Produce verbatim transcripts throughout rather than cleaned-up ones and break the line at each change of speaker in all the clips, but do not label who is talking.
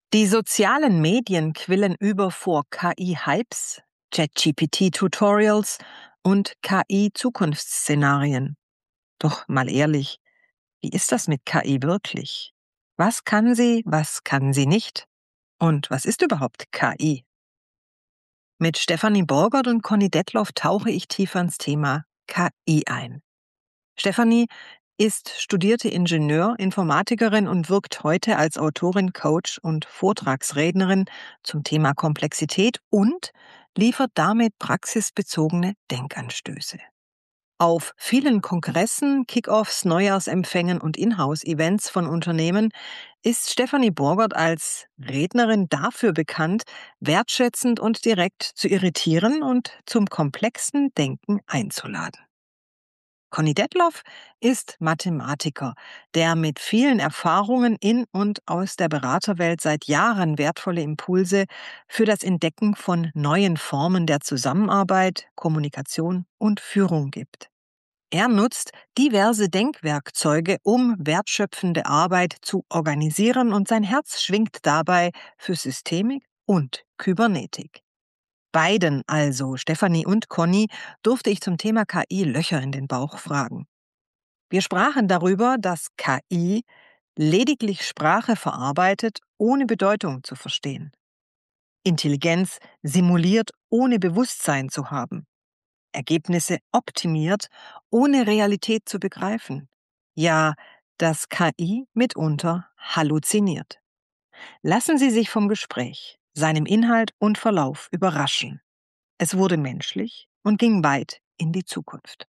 Die sozialen Medien quillen über vor K I-Hypes, ChatGPT-Tutorials und K I-Zukunftsszenarien. Doch mal ehrlich, wie ist das mit K I wirklich? Was kann sie, was kann sie nicht? Und was ist überhaupt K I? Mit Stefanie Borgert und Conny Detloff tauche ich tiefer ins Thema K I ein. Stefanie ist studierte Ingenieur, Informatikerin und wirkt heute als Autorin, Coach und Vortragsrednerin zum Thema Komplexität und liefert damit praxisbezogene Denkanstöße. Auf vielen Kongressen, Kick-Offs, Neujahrsempfängen und Inhouse-Events von Unternehmen ist Stefanie Borgert als Rednerin dafür bekannt, wertschätzend und direkt zu irritieren und zum komplexen Denken einzuladen. Conny Detloff ist Mathematiker, der mit vielen Erfahrungen in und aus der Beraterwelt seit Jahren wertvolle Impulse für das Entdecken von neuen Formen der Zusammenarbeit, Kommunikation und Führung gibt. Er nutzt diverse Denkwerkzeuge, um wertschöpfende Arbeit zu organisieren, und sein Herz schwingt dabei für Systemik und Kybernetik. Beiden, also Stefanie und Conny, durfte ich zum Thema K I Löcher in den Bauch fragen. Wir sprachen darüber, dass K I lediglich Sprache verarbeitet, ohne Bedeutung zu verstehen. Intelligenz simuliert, ohne Bewusstsein zu haben. Ergebnisse optimiert, ohne Realität zu begreifen. Ja, dass K I mitunter halluziniert. Lassen Sie sich vom Gespräch, seinem Inhalt und Verlauf überraschen. Es wurde menschlich und ging weit in die Zukunft.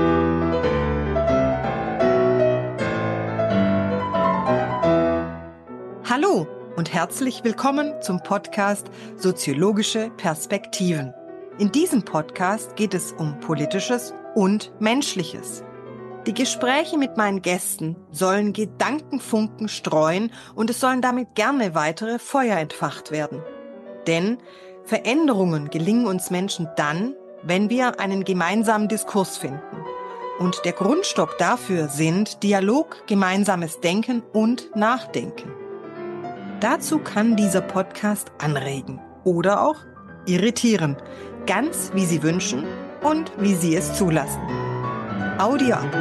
Hallo und herzlich willkommen zum Podcast Soziologische Perspektiven. In diesem Podcast geht es um Politisches und Menschliches. Die Gespräche mit meinen Gästen sollen Gedankenfunken streuen und es sollen damit gerne weitere Feuer entfacht werden. Denn Veränderungen gelingen uns Menschen dann, wenn wir einen gemeinsamen Diskurs finden. Und der Grundstock dafür sind Dialog, gemeinsames Denken und Nachdenken. Dazu kann dieser Podcast anregen oder auch irritieren, ganz wie Sie wünschen und wie Sie es zulassen. Audio ab.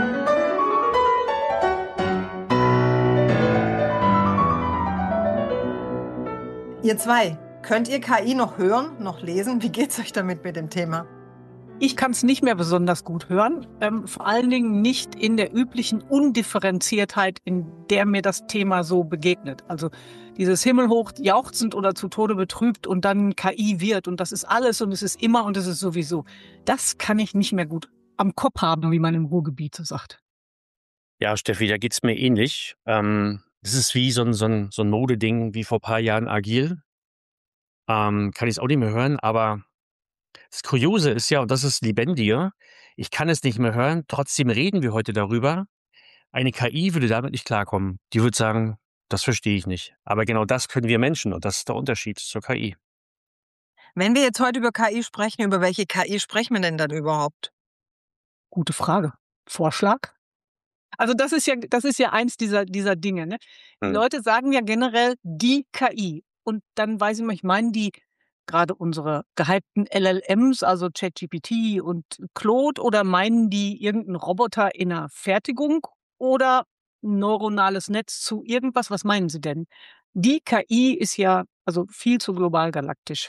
Ihr zwei, könnt ihr K I noch hören, noch lesen? Wie geht's euch damit mit dem Thema?
Ich kann es nicht mehr besonders gut hören, ähm, vor allen Dingen nicht in der üblichen Undifferenziertheit, in der mir das Thema so begegnet. Also dieses himmelhoch jauchzend oder zu Tode betrübt und dann K I wird und das ist alles und es ist immer und es ist sowieso. Das kann ich nicht mehr gut am Kopf haben, wie man im Ruhrgebiet so sagt.
Ja, Steffi, da geht's mir ähnlich. Ähm, das ist wie so ein, so ein, so ein Modeding wie vor ein paar Jahren agil. Ähm, kann ich es auch nicht mehr hören, aber das Kuriose ist ja, und das ist lebendiger, ich kann es nicht mehr hören, trotzdem reden wir heute darüber. Eine K I würde damit nicht klarkommen. Die würde sagen, das verstehe ich nicht. Aber genau das können wir Menschen und das ist der Unterschied zur K I.
Wenn wir jetzt heute über K I sprechen, über welche K I sprechen wir denn dann überhaupt?
Gute Frage. Vorschlag? Also das ist ja, das ist ja eins dieser, dieser Dinge. Ne? Die
Hm.
Leute sagen ja generell die K I. Und dann weiß ich mal, ich meine die gerade unsere gehypten L L Ms, also ChatGPT und Claude, oder meinen die irgendeinen Roboter in der Fertigung oder ein neuronales Netz zu irgendwas? Was meinen sie denn? Die K I ist ja also viel zu global galaktisch.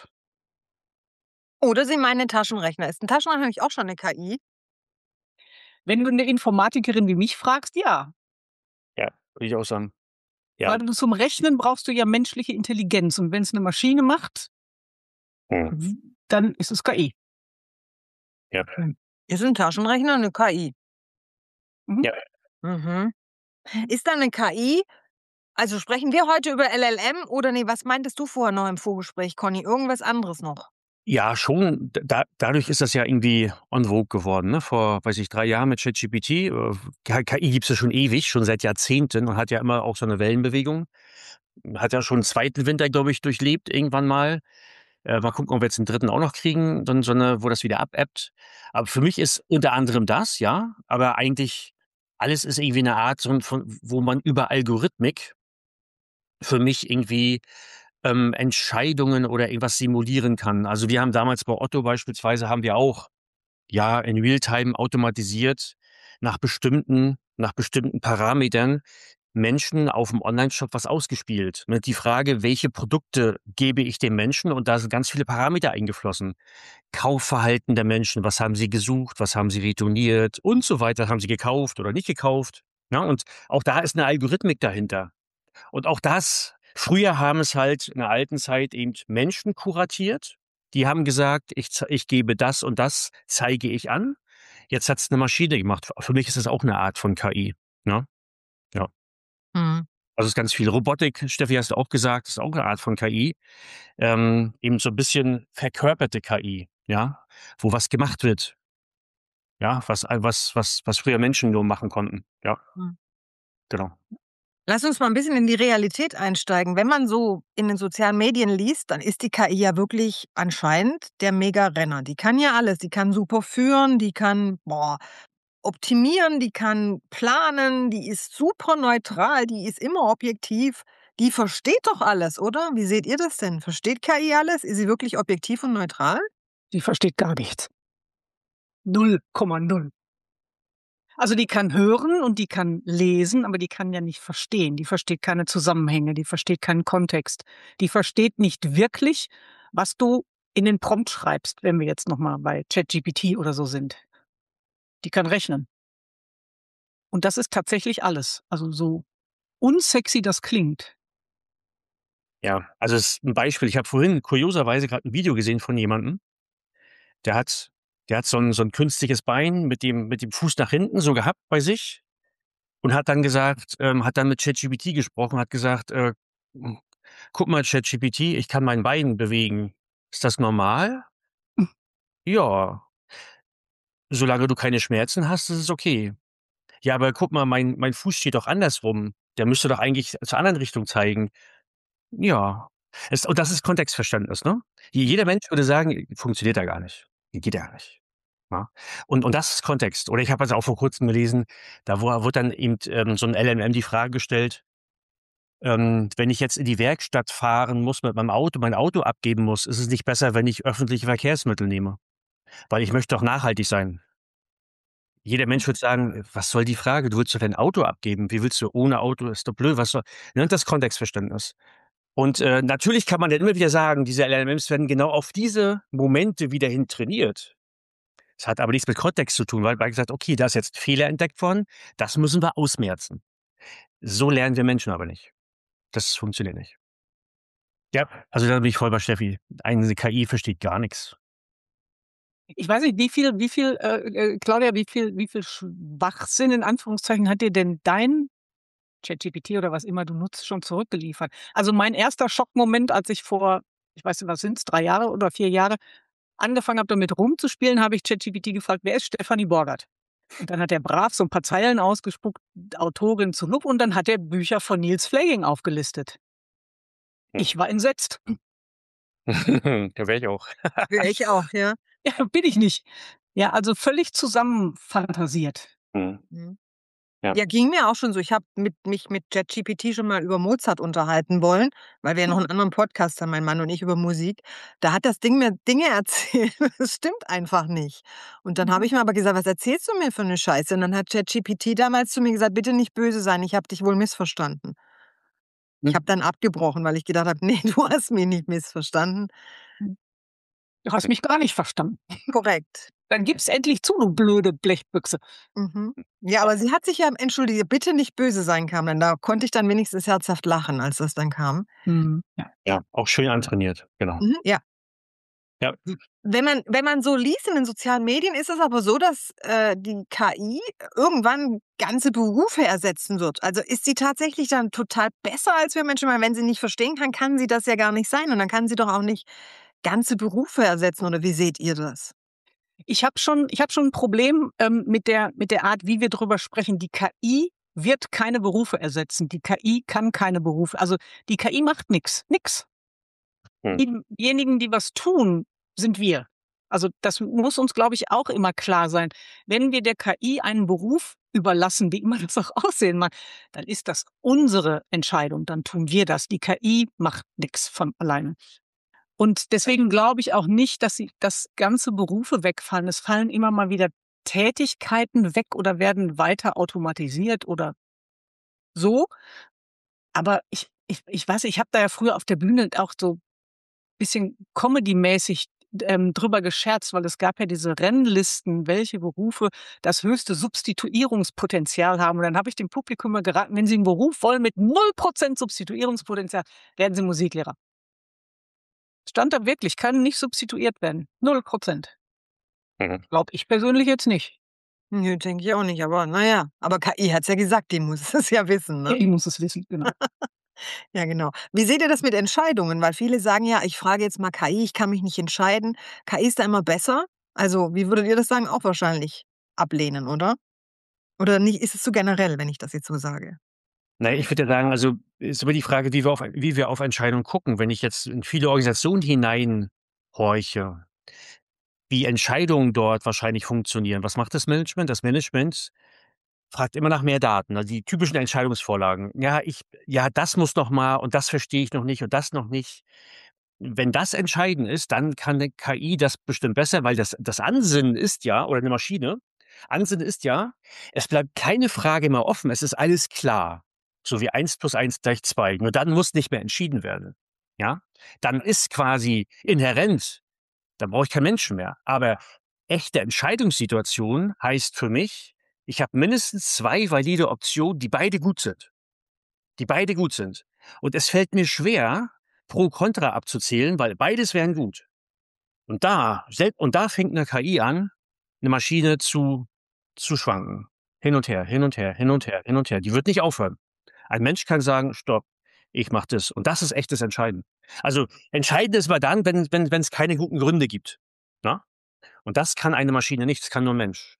Oder Sie meinen einen Taschenrechner. Ist ein Taschenrechner eigentlich auch schon eine K I?
Wenn du eine Informatikerin wie mich fragst, ja.
Ja, würde ich auch sagen. Ja.
Weil du zum Rechnen brauchst du ja menschliche Intelligenz. Und wenn es eine Maschine macht,
Hm.
dann ist es K I.
Ja.
Ist ein Taschenrechner eine K I?
Mhm.
Ja.
Mhm. Ist da eine K I? Also sprechen wir heute über L L M oder nee, was meintest du vorher noch im Vorgespräch, Conny? Irgendwas anderes noch?
Ja, schon. Da, dadurch ist das ja irgendwie en vogue geworden. Ne? Vor, weiß ich, drei Jahren mit ChatGPT. Äh, K I gibt's ja schon ewig, schon seit Jahrzehnten und hat ja immer auch so eine Wellenbewegung. Hat ja schon einen zweiten Winter, glaube ich, durchlebt, irgendwann mal. Äh, mal gucken, ob wir jetzt einen dritten auch noch kriegen, dann so eine, wo das wieder abebbt. Aber für mich ist unter anderem das, ja. Aber eigentlich alles ist irgendwie eine Art, so, von, wo man über Algorithmik für mich irgendwie ähm, Entscheidungen oder irgendwas simulieren kann. Also wir haben damals bei Otto beispielsweise haben wir auch ja in Realtime automatisiert nach bestimmten, nach bestimmten Parametern Menschen auf dem Online-Shop was ausgespielt. Ne, die Frage, welche Produkte gebe ich den Menschen? Und da sind ganz viele Parameter eingeflossen. Kaufverhalten der Menschen, was haben sie gesucht, was haben sie retourniert und so weiter, haben sie gekauft oder nicht gekauft. Ja, und auch da ist eine Algorithmik dahinter. Und auch das, früher haben es halt in der alten Zeit eben Menschen kuratiert. Die haben gesagt, ich, ze- ich gebe das und das, zeige ich an. Jetzt hat es eine Maschine gemacht. Für mich ist es auch eine Art von K I. Ne? Ja.
Hm.
Also es ist ganz viel Robotik, Steffi, hast du auch gesagt, ist auch eine Art von K I. Ähm, eben so ein bisschen verkörperte K I, ja, wo was gemacht wird, ja, was, was, was, was früher Menschen nur machen konnten. Ja,
Hm.
genau.
Lass uns mal ein bisschen in die Realität einsteigen. Wenn man so in den sozialen Medien liest, dann ist die K I ja wirklich anscheinend der Mega-Renner. Die kann ja alles. Die kann super führen, die kann, boah, optimieren, die kann planen, die ist super neutral, die ist immer objektiv. Die versteht doch alles, oder? Wie seht ihr das denn? Versteht K I alles? Ist sie wirklich objektiv und neutral?
Die versteht gar nichts. null Komma null. Also die kann hören und die kann lesen, aber die kann ja nicht verstehen. Die versteht keine Zusammenhänge, die versteht keinen Kontext. Die versteht nicht wirklich, was du in den Prompt schreibst, wenn wir jetzt nochmal bei ChatGPT oder so sind. Die kann rechnen. Und das ist tatsächlich alles. Also so unsexy das klingt.
Ja, also es ist ein Beispiel. Ich habe vorhin kurioserweise gerade ein Video gesehen von jemandem, der hat, der hat so ein, so ein künstliches Bein mit dem, mit dem Fuß nach hinten so gehabt bei sich und hat dann gesagt, ähm, hat dann mit ChatGPT gesprochen, hat gesagt, äh, guck mal, ChatGPT, ich kann mein Bein bewegen. Ist das normal? Ja, solange du keine Schmerzen hast, ist es okay. Ja, aber guck mal, mein, mein Fuß steht doch andersrum. Der müsste doch eigentlich zur anderen Richtung zeigen. Ja. Es, und das ist Kontextverständnis, ne? Jeder Mensch würde sagen, funktioniert ja gar nicht. Geht ja gar nicht. Ja? Und, und das ist Kontext. Oder ich habe also auch vor kurzem gelesen, da wo- wurde dann eben ähm, so ein L L M die Frage gestellt, ähm, wenn ich jetzt in die Werkstatt fahren muss mit meinem Auto, mein Auto abgeben muss, ist es nicht besser, wenn ich öffentliche Verkehrsmittel nehme? Weil ich möchte doch nachhaltig sein. Jeder Mensch wird sagen, was soll die Frage? Du willst doch dein Auto abgeben. Wie willst du ohne Auto? Ist doch blöd. Was soll? Ne, das Kontextverständnis. Und äh, natürlich kann man dann immer wieder sagen, diese L L Ms werden genau auf diese Momente wieder hin trainiert. Das hat aber nichts mit Kontext zu tun, weil man gesagt, okay, da ist jetzt ein Fehler entdeckt worden, das müssen wir ausmerzen. So lernen wir Menschen aber nicht. Das funktioniert nicht. Ja, also da bin ich voll bei Steffi. Eine K I versteht gar nichts.
Ich weiß nicht, wie viel, wie viel, äh, äh, Claudia, wie viel, wie viel Schwachsinn in Anführungszeichen hat dir denn dein ChatGPT oder was immer du nutzt, schon zurückgeliefert? Also mein erster Schockmoment, als ich vor, ich weiß nicht, was sind's, drei Jahre oder vier Jahre, angefangen habe, damit rumzuspielen, habe ich ChatGPT gefragt, wer ist Stefanie Borgert? Und dann hat er brav so ein paar Zeilen ausgespuckt, Autorin zu Nup, und dann hat er Bücher von Niels Fleging aufgelistet.
Hm.
Ich war entsetzt.
Da wäre ich auch.
Ja, ich auch, ja.
Ja, bin ich nicht. Ja, also völlig zusammenfantasiert.
Hm.
Mhm.
Ja.
Ja, ging mir auch schon so. Ich habe mit, mich mit ChatGPT schon mal über Mozart unterhalten wollen, weil wir ja noch einen anderen Podcast haben, mein Mann und ich, über Musik. Da hat das Ding mir Dinge erzählt. Das stimmt einfach nicht. Und dann habe ich mir aber gesagt, was erzählst du mir für eine Scheiße? Und dann hat ChatGPT damals zu mir gesagt, bitte nicht böse sein, ich habe dich wohl missverstanden. Ich habe dann abgebrochen, weil ich gedacht habe, nee, du hast mich nicht missverstanden.
Du hast mich gar nicht verstanden.
Korrekt.
Dann gib's endlich zu, du blöde Blechbüchse.
Mhm. Ja, aber sie hat sich ja entschuldigt, bitte nicht böse sein, kam dann. Da konnte ich dann wenigstens herzhaft lachen, als das dann kam.
Mhm. Ja.
Ja, auch schön antrainiert, genau.
Mhm, ja.
Ja.
Wenn man, wenn man so liest in den sozialen Medien, ist es aber so, dass äh, die K I irgendwann ganze Berufe ersetzen wird. Also ist sie tatsächlich dann total besser als wir Menschen? Weil wenn sie nicht verstehen kann, kann sie das ja gar nicht sein. Und dann kann sie doch auch nicht ganze Berufe ersetzen. Oder wie seht ihr das?
Ich habe schon, ich habe schon ein Problem ähm, mit der, mit der Art, wie wir drüber sprechen. Die K I wird keine Berufe ersetzen. Die K I kann keine Berufe. Also die K I macht nix, nix.
Hm.
Diejenigen, die was tun, sind wir. Also das muss uns, glaube ich, auch immer klar sein. Wenn wir der K I einen Beruf überlassen, wie immer das auch aussehen mag, dann ist das unsere Entscheidung. Dann tun wir das. Die K I macht nichts von alleine. Und deswegen glaube ich auch nicht, dass sie, dass ganze Berufe wegfallen. Es fallen immer mal wieder Tätigkeiten weg oder werden weiter automatisiert oder so. Aber ich, ich, ich weiß, ich habe da ja früher auf der Bühne auch so ein bisschen Comedy-mäßig ähm, drüber gescherzt, weil es gab ja diese Rennlisten, welche Berufe das höchste Substituierungspotenzial haben. Und dann habe ich dem Publikum mal geraten, wenn Sie einen Beruf wollen mit null Prozent Substituierungspotenzial, werden Sie Musiklehrer. Stand da wirklich, kann nicht substituiert werden. Null Prozent.
Mhm.
Glaube ich persönlich jetzt nicht.
Nö, denke ich auch nicht, aber naja. Aber K I hat's ja gesagt, die muss es ja wissen, ne?
Ich muss es wissen, genau.
Ja, genau. Wie seht ihr das mit Entscheidungen? Weil viele sagen ja, ich frage jetzt mal K I, ich kann mich nicht entscheiden. K I ist da immer besser. Also, wie würdet ihr das sagen? Auch wahrscheinlich ablehnen, oder? Oder nicht, ist es so generell, wenn ich das jetzt so sage?
Naja, ich würde ja sagen, also ist immer die Frage, wie wir auf, wie wir auf Entscheidungen gucken. Wenn ich jetzt in viele Organisationen hineinhorche, wie Entscheidungen dort wahrscheinlich funktionieren. Was macht das Management? Das Management fragt immer nach mehr Daten, also die typischen Entscheidungsvorlagen. Ja, ich, ja, das muss noch mal und das verstehe ich noch nicht und das noch nicht. Wenn das entscheidend ist, dann kann 'ne K I das bestimmt besser, weil das das Ansinnen ist ja oder eine Maschine Ansinnen ist ja, es bleibt keine Frage mehr offen, es ist alles klar, so wie eins plus eins gleich zwei. Nur dann muss nicht mehr entschieden werden, ja? Dann ist quasi inhärent, dann brauche ich keinen Menschen mehr. Aber echte Entscheidungssituation heißt für mich, ich habe mindestens zwei valide Optionen, die beide gut sind. Die beide gut sind. Und es fällt mir schwer, Pro Contra abzuzählen, weil beides wären gut. Und da, sel und da fängt 'ne K I an, 'ne Maschine zu zu schwanken. Hin und her, hin und her, hin und her, hin und her. Die wird nicht aufhören. Ein Mensch kann sagen: „Stopp, ich mache das.“ Und das ist echtes Entscheiden. Also, entscheidend ist immer dann, wenn wenn wenn's keine guten Gründe gibt, ne? Und das kann eine Maschine nicht, das kann nur 'n Mensch.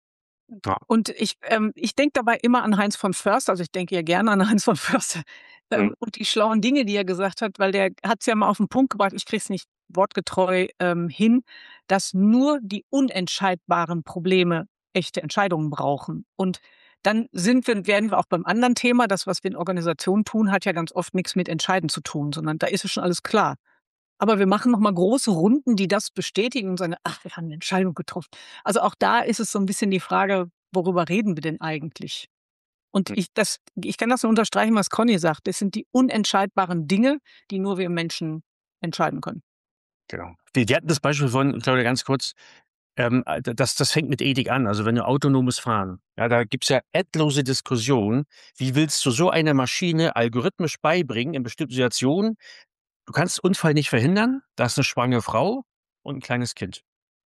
Ja.
Und ich, ähm, ich denke dabei immer an Heinz von Förster, also ich denke ja gerne an Heinz von Förster
Mhm.
ähm, und die schlauen Dinge, die er gesagt hat, weil der hat's ja mal auf den Punkt gebracht, ich kriege es nicht wortgetreu ähm, hin, dass nur die unentscheidbaren Probleme echte Entscheidungen brauchen. Und dann sind wir, werden wir auch beim anderen Thema, das, was wir in Organisationen tun, hat ja ganz oft nichts mit Entscheiden zu tun, sondern da ist es schon alles klar. Aber wir machen noch mal große Runden, die das bestätigen und sagen: „Ach, wir haben eine Entscheidung getroffen.“ Also, auch da ist es so ein bisschen die Frage, worüber reden wir denn eigentlich? Und
Mhm.
ich das ich kann das nur unterstreichen, was Conny sagt. Das sind die unentscheidbaren Dinge, die nur wir Menschen entscheiden können.
Genau. Wir wir hatten das Beispiel von Claudia, ganz kurz, ähm, äh, das das fängt mit Ethik an. Also, wenn du autonomes Fahren, ja, da gibt's ja endlose Diskussionen. Wie willst du so einer Maschine algorithmisch beibringen in bestimmten Situationen? Du kannst Unfall nicht verhindern, da ist 'ne schwangere Frau und 'n kleines Kind.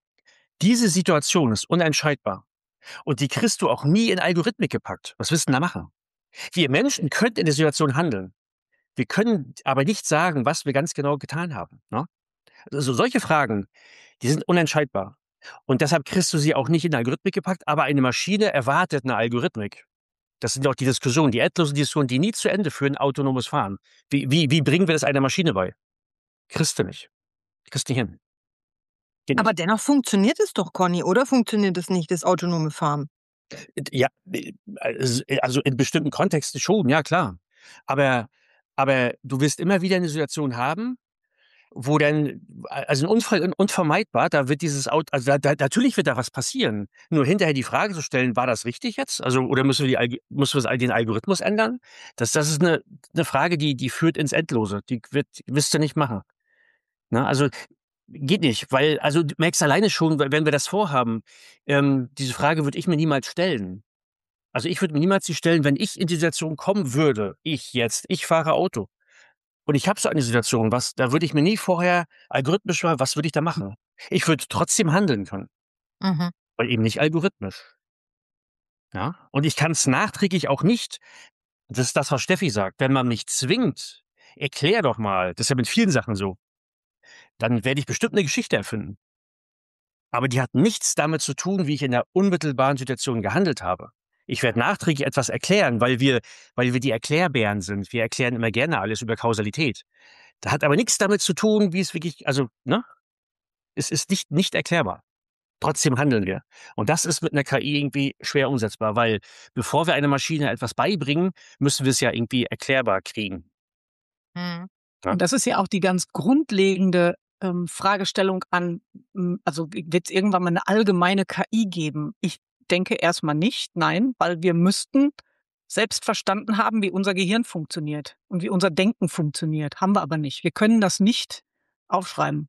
Diese Situation ist unentscheidbar und die kriegst du auch nie in Algorithmik gepackt. Was willst 'n da machen? Wir Menschen könnten in der Situation handeln. Wir können aber nicht sagen, was wir ganz genau getan haben, ne? Also, solche Fragen, die sind unentscheidbar. Und deshalb kriegst du sie auch nicht in 'ne Algorithmik gepackt, aber eine Maschine erwartet 'ne Algorithmik. Das sind auch die Diskussionen, die endlosen Diskussionen, die nie zu Ende führen, autonomes Fahren. Wie wie wie bringen wir das einer Maschine bei? Kriegst du nicht. Kriegst nicht hin. Geht
Aber
nicht.
dennoch funktioniert es doch, Conny, oder funktioniert es nicht, das autonome Fahren?
Ja, äh, also also in bestimmten Kontexten schon, ja klar. Aber aber du wirst immer wieder 'ne Situation haben, wo dann also 'n Unfall un unvermeidbar, da wird dieses Aut also da da natürlich wird da was passieren. Nur hinterher die Frage zu stellen: „War das richtig jetzt?“ Also, oder müssen wir die Alg müssen wir den Algorithmus ändern? Das das ist 'ne 'ne Frage, die die führt ins Endlose. Die wird wirst du nicht machen, ne? Also, geht nicht, weil also du merkst alleine schon, wenn wir das vorhaben, ähm, diese Frage würde ich mir niemals stellen. Also, ich würde mir niemals die stellen, wenn ich in die Situation kommen würde, ich jetzt, ich fahre Auto und ich habe so eine Situation, was da würde ich mir nie vorher algorithmisch mal was würde ich da machen? Ich würde trotzdem handeln können,
Mhm.
weil eben nicht algorithmisch, ja? Und ich kann's nachträglich auch nicht, das ist das, was Steffi sagt, wenn man mich zwingt: „Erklär doch mal“, das ist ja mit vielen Sachen so, dann werde ich bestimmt 'ne Geschichte erfinden. Aber die hat nichts damit zu tun, wie ich in der unmittelbaren Situation gehandelt habe. Ich werde nachträglich etwas erklären, weil wir weil wir die Erklärbären sind. Wir erklären immer gerne alles über Kausalität. Da hat aber nix damit zu tun, wie es wirklich also, ne? Es ist nicht, nicht erklärbar. Trotzdem handeln wir. Und das ist mit einer K I irgendwie schwer umsetzbar, weil bevor wir einer Maschine etwas beibringen, müssen wir es ja irgendwie erklärbar kriegen.
Mhm.
Ja?
Und das ist ja auch die ganz grundlegende ähm, Fragestellung an, m, also wird es irgendwann mal eine allgemeine K I geben? Ich denke erstmal nicht, nein, weil wir müssten selbst verstanden haben, wie unser Gehirn funktioniert und wie unser Denken funktioniert. Haben wir aber nicht. Wir können das nicht aufschreiben.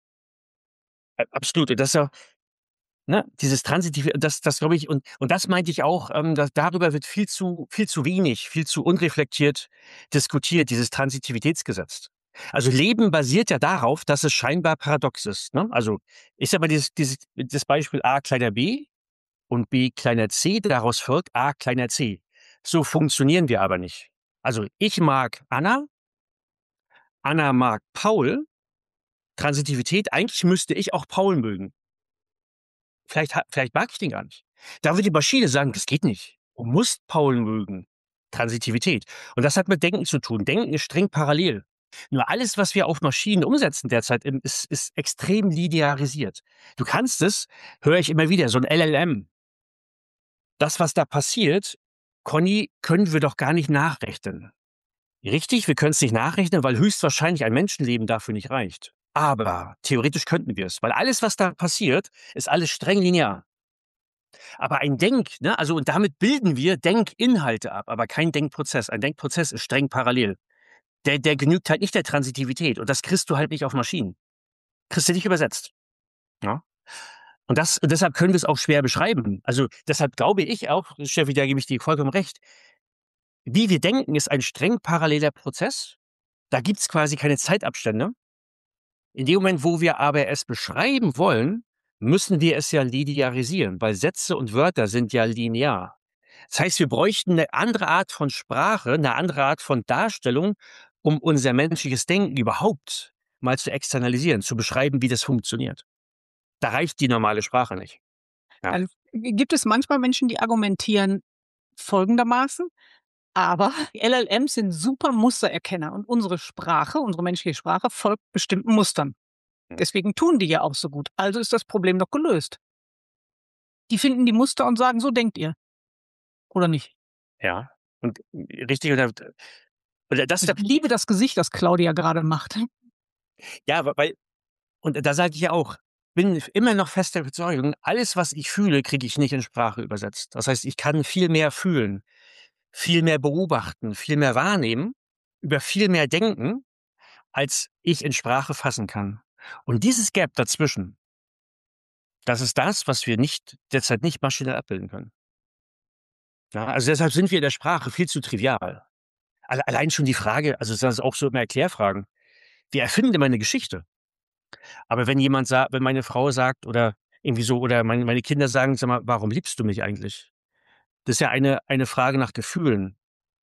Äh, Absolut. Und das ist ja, ne, dieses Transitive, das, das glaube ich, und, und das meinte ich auch, ähm, dass darüber wird viel zu, viel zu wenig, viel zu unreflektiert diskutiert, dieses Transitivitätsgesetz. Also Leben basiert ja darauf, dass es scheinbar paradox ist. Ne? Also ich sage mal, dieses, dieses, das Beispiel a kleiner b und b kleiner c, daraus folgt a kleiner c. So funktionieren wir aber nicht. Also ich mag Anna, Anna mag Paul. Transitivität, eigentlich müsste ich auch Paul mögen. Vielleicht, ha- vielleicht mag ich den gar nicht. Da würde die Maschine sagen, das geht nicht. Du musst Paul mögen. Transitivität. Und das hat mit Denken zu tun. Denken ist streng parallel. Nur alles, was wir auf Maschinen umsetzen derzeit, im- ist, ist extrem linearisiert. Du kannst es, höre ich immer wieder, so ein L L M. Das, was da passiert, Conny, können wir doch gar nicht nachrechnen. Richtig, wir können es nicht nachrechnen, weil höchstwahrscheinlich ein Menschenleben dafür nicht reicht. Aber theoretisch könnten wir es, weil alles, was da passiert, ist alles streng linear. Aber ein Denk, ne, also und damit bilden wir Denkinhalte ab, aber kein Denkprozess. Ein Denkprozess ist streng parallel. Der, der genügt halt nicht der Transitivität und das kriegst du halt nicht auf Maschinen. Kriegst du nicht übersetzt. Ja? Und das, und deshalb können wir es auch schwer beschreiben. Also deshalb glaube ich auch, Steffi, da gebe ich dir vollkommen recht, wie wir denken, ist ein streng paralleler Prozess. Da gibt es quasi keine Zeitabstände. In dem Moment, wo wir aber es beschreiben wollen, müssen wir es ja linearisieren, weil Sätze und Wörter sind ja linear. Das heißt, wir bräuchten eine andere Art von Sprache, eine andere Art von Darstellung, um unser menschliches Denken überhaupt mal zu externalisieren, zu beschreiben, wie das funktioniert. Da reicht die normale Sprache nicht. Ja.
Also, gibt es manchmal Menschen, die argumentieren folgendermaßen, aber L L Ms sind super Mustererkenner und unsere Sprache, unsere menschliche Sprache folgt bestimmten Mustern. Deswegen tun die ja auch so gut. Also ist das Problem doch gelöst. Die finden die Muster und sagen, so denkt ihr. Oder nicht?
Ja. Und richtig, oder, oder das,
Ich liebe das Gesicht, das Claudia gerade macht.
ja, weil, und da sage ich ja auch, bin immer noch fest der Überzeugung, alles, was ich fühle, kriege ich nicht in Sprache übersetzt. Das heißt, ich kann viel mehr fühlen, viel mehr beobachten, viel mehr wahrnehmen, über viel mehr denken, als ich in Sprache fassen kann. Und dieses Gap dazwischen, das ist das, was wir nicht derzeit nicht maschinell abbilden können. Ja, also deshalb sind wir in der Sprache viel zu trivial. Alle- Allein schon die Frage, also das ist auch so immer Erklärfragen. Wir erfinden immer eine Geschichte. Aber wenn jemand sagt, wenn meine Frau sagt oder irgendwie so, oder meine, meine Kinder sagen, sag mal, warum liebst du mich eigentlich? Das ist ja eine, eine Frage nach Gefühlen.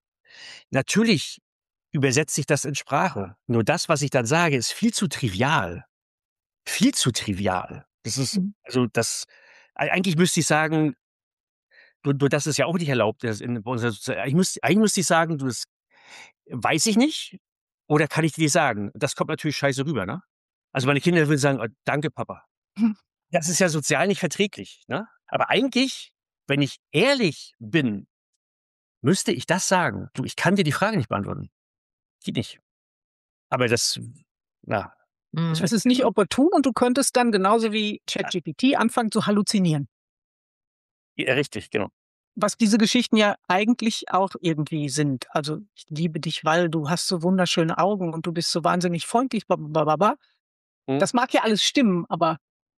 Natürlich übersetzt sich das in Sprache. Nur das, was ich dann sage, ist viel zu trivial. Viel zu trivial. Das ist,
Mhm.
also das, e- eigentlich müsste ich sagen, du, du, das ist ja auch nicht erlaubt. Das in unserer Sozi- ich müsste, eigentlich müsste ich sagen, du, das weiß ich nicht. Oder kann ich dir sagen? Das kommt natürlich scheiße rüber, ne? Also meine Kinder würden sagen, oh, danke, Papa. Das ist ja sozial nicht verträglich, ne? Aber eigentlich, wenn ich ehrlich bin, müsste ich das sagen. Du, ich kann dir die Frage nicht beantworten. Geht nicht. Aber das, na, das
Mhm.
Das ist nicht opportun und du könntest dann genauso wie ChatGPT anfangen zu halluzinieren.
ja, richtig, genau.
Was diese Geschichten ja eigentlich auch irgendwie sind. Also ich liebe dich, weil du hast so wunderschöne Augen und du bist so wahnsinnig freundlich. Blablabla.
Hm?
Das mag ja alles stimmen, aber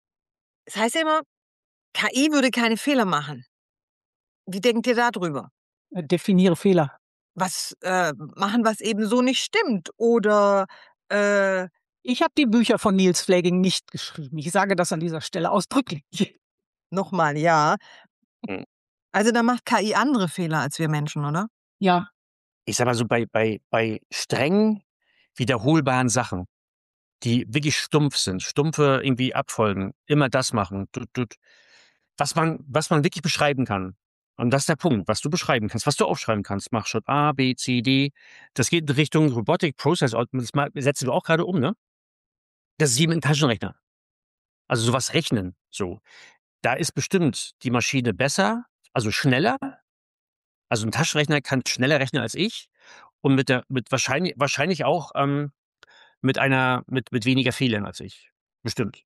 Es heißt ja immer, K I würde keine Fehler machen. Wie denkt ihr da drüber?
äh, definiere Fehler.
Was äh, machen, was eben so nicht stimmt? Oder äh,
Ich habe die Bücher von Niels Fleging nicht geschrieben. Ich sage das an dieser Stelle ausdrücklich.
nochmal, ja.
Hm.
Also da macht K I andere Fehler als wir Menschen, oder?
Ja,
Ich sag mal so, bei, bei, bei streng wiederholbaren Sachen, die wirklich stumpf sind, stumpfe irgendwie Abfolgen, immer das machen, tut, tut, was man, was man wirklich beschreiben kann. Und das ist der Punkt, was du beschreiben kannst, was du aufschreiben kannst. Mach schon A, B, C, D. Das geht in Richtung Robotic Process Automation. Das ma- setzen wir auch gerade um, ne? Das ist wie mit einem Taschenrechner. Also sowas rechnen, so. Da ist bestimmt die Maschine besser, also schneller. Also ein Taschenrechner kann schneller rechnen als ich und mit der mit wahrscheinlich wahrscheinlich auch ähm, mit einer mit mit weniger Fehlern als ich. Bestimmt.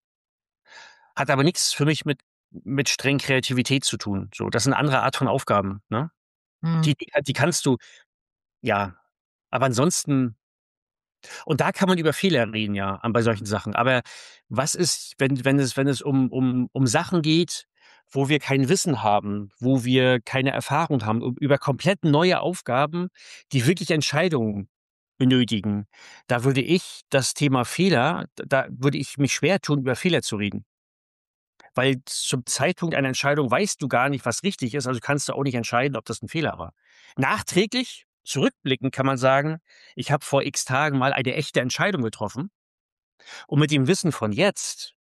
Hat aber nichts für mich mit mit streng Kreativität zu tun. So, das sind andere Art von Aufgaben, ne?
Hm.
Die die die kannst du ja, aber ansonsten und da kann man über Fehler reden, ja, an bei solchen Sachen. Aber was ist, wenn wenn es wenn es um um um Sachen geht, wo wir kein Wissen haben, wo wir keine Erfahrung haben, u über komplett neue Aufgaben, die wirklich Entscheidungen benötigen. Da würde ich das Thema Fehler d da würde ich mich schwer tun, über Fehler zu reden. Weil zum Zeitpunkt einer Entscheidung weißt du gar nicht, was richtig ist, also kannst du auch nicht entscheiden, ob das 'n Fehler war. Nachträglich, zurückblickend kann man sagen: „Ich habe vor X Tagen mal eine echte Entscheidung getroffen.“ Und mit dem Wissen von jetzt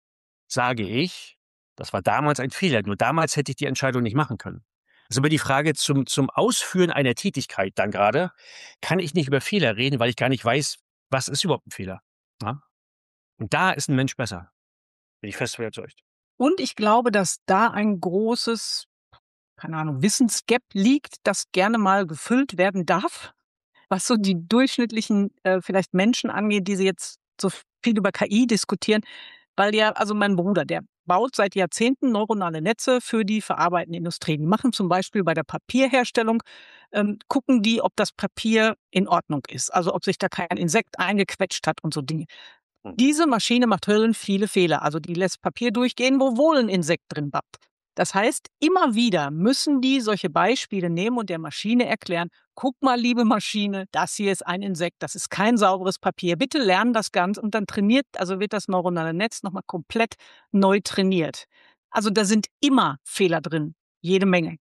sage ich: „Das war damals ein Fehler. Nur damals hätte ich die Entscheidung nicht machen können.“ Ist aber die Frage zum zum Ausführen einer Tätigkeit dann grade, kann ich nicht über Fehler reden, weil ich gar nicht weiß, was ist überhaupt 'n Fehler, ne? Und da ist 'n Mensch besser. Bin ich fest von überzeugt.
Und ich glaube, dass da ein großes, keine Ahnung, Wissensgap liegt, das gerne mal gefüllt werden darf, was so die durchschnittlichen, äh, vielleicht Menschen angeht, die sie jetzt so viel über K I diskutieren. Weil ja also mein Bruder, der baut seit Jahrzehnten neuronale Netze für die verarbeitende Industrie. Die machen zum Beispiel bei der Papierherstellung, ähm, gucken die, ob das Papier in Ordnung ist, also ob sich da kein Insekt eingequetscht hat und so Dinge.
Hm.
Diese Maschine macht höllenviele Fehler. Also die lässt Papier durchgehen, wo wohl 'n Insekt drin babbt. Das heißt, immer wieder müssen die solche Beispiele nehmen und der Maschine erklären: „Guck mal, liebe Maschine, das hier ist ein Insekt, das ist kein sauberes Papier. Bitte lern das Ganze.“ Und dann trainiert also wird das neuronale Netz noch mal komplett neu trainiert. Also da sind immer Fehler drin, jede Menge.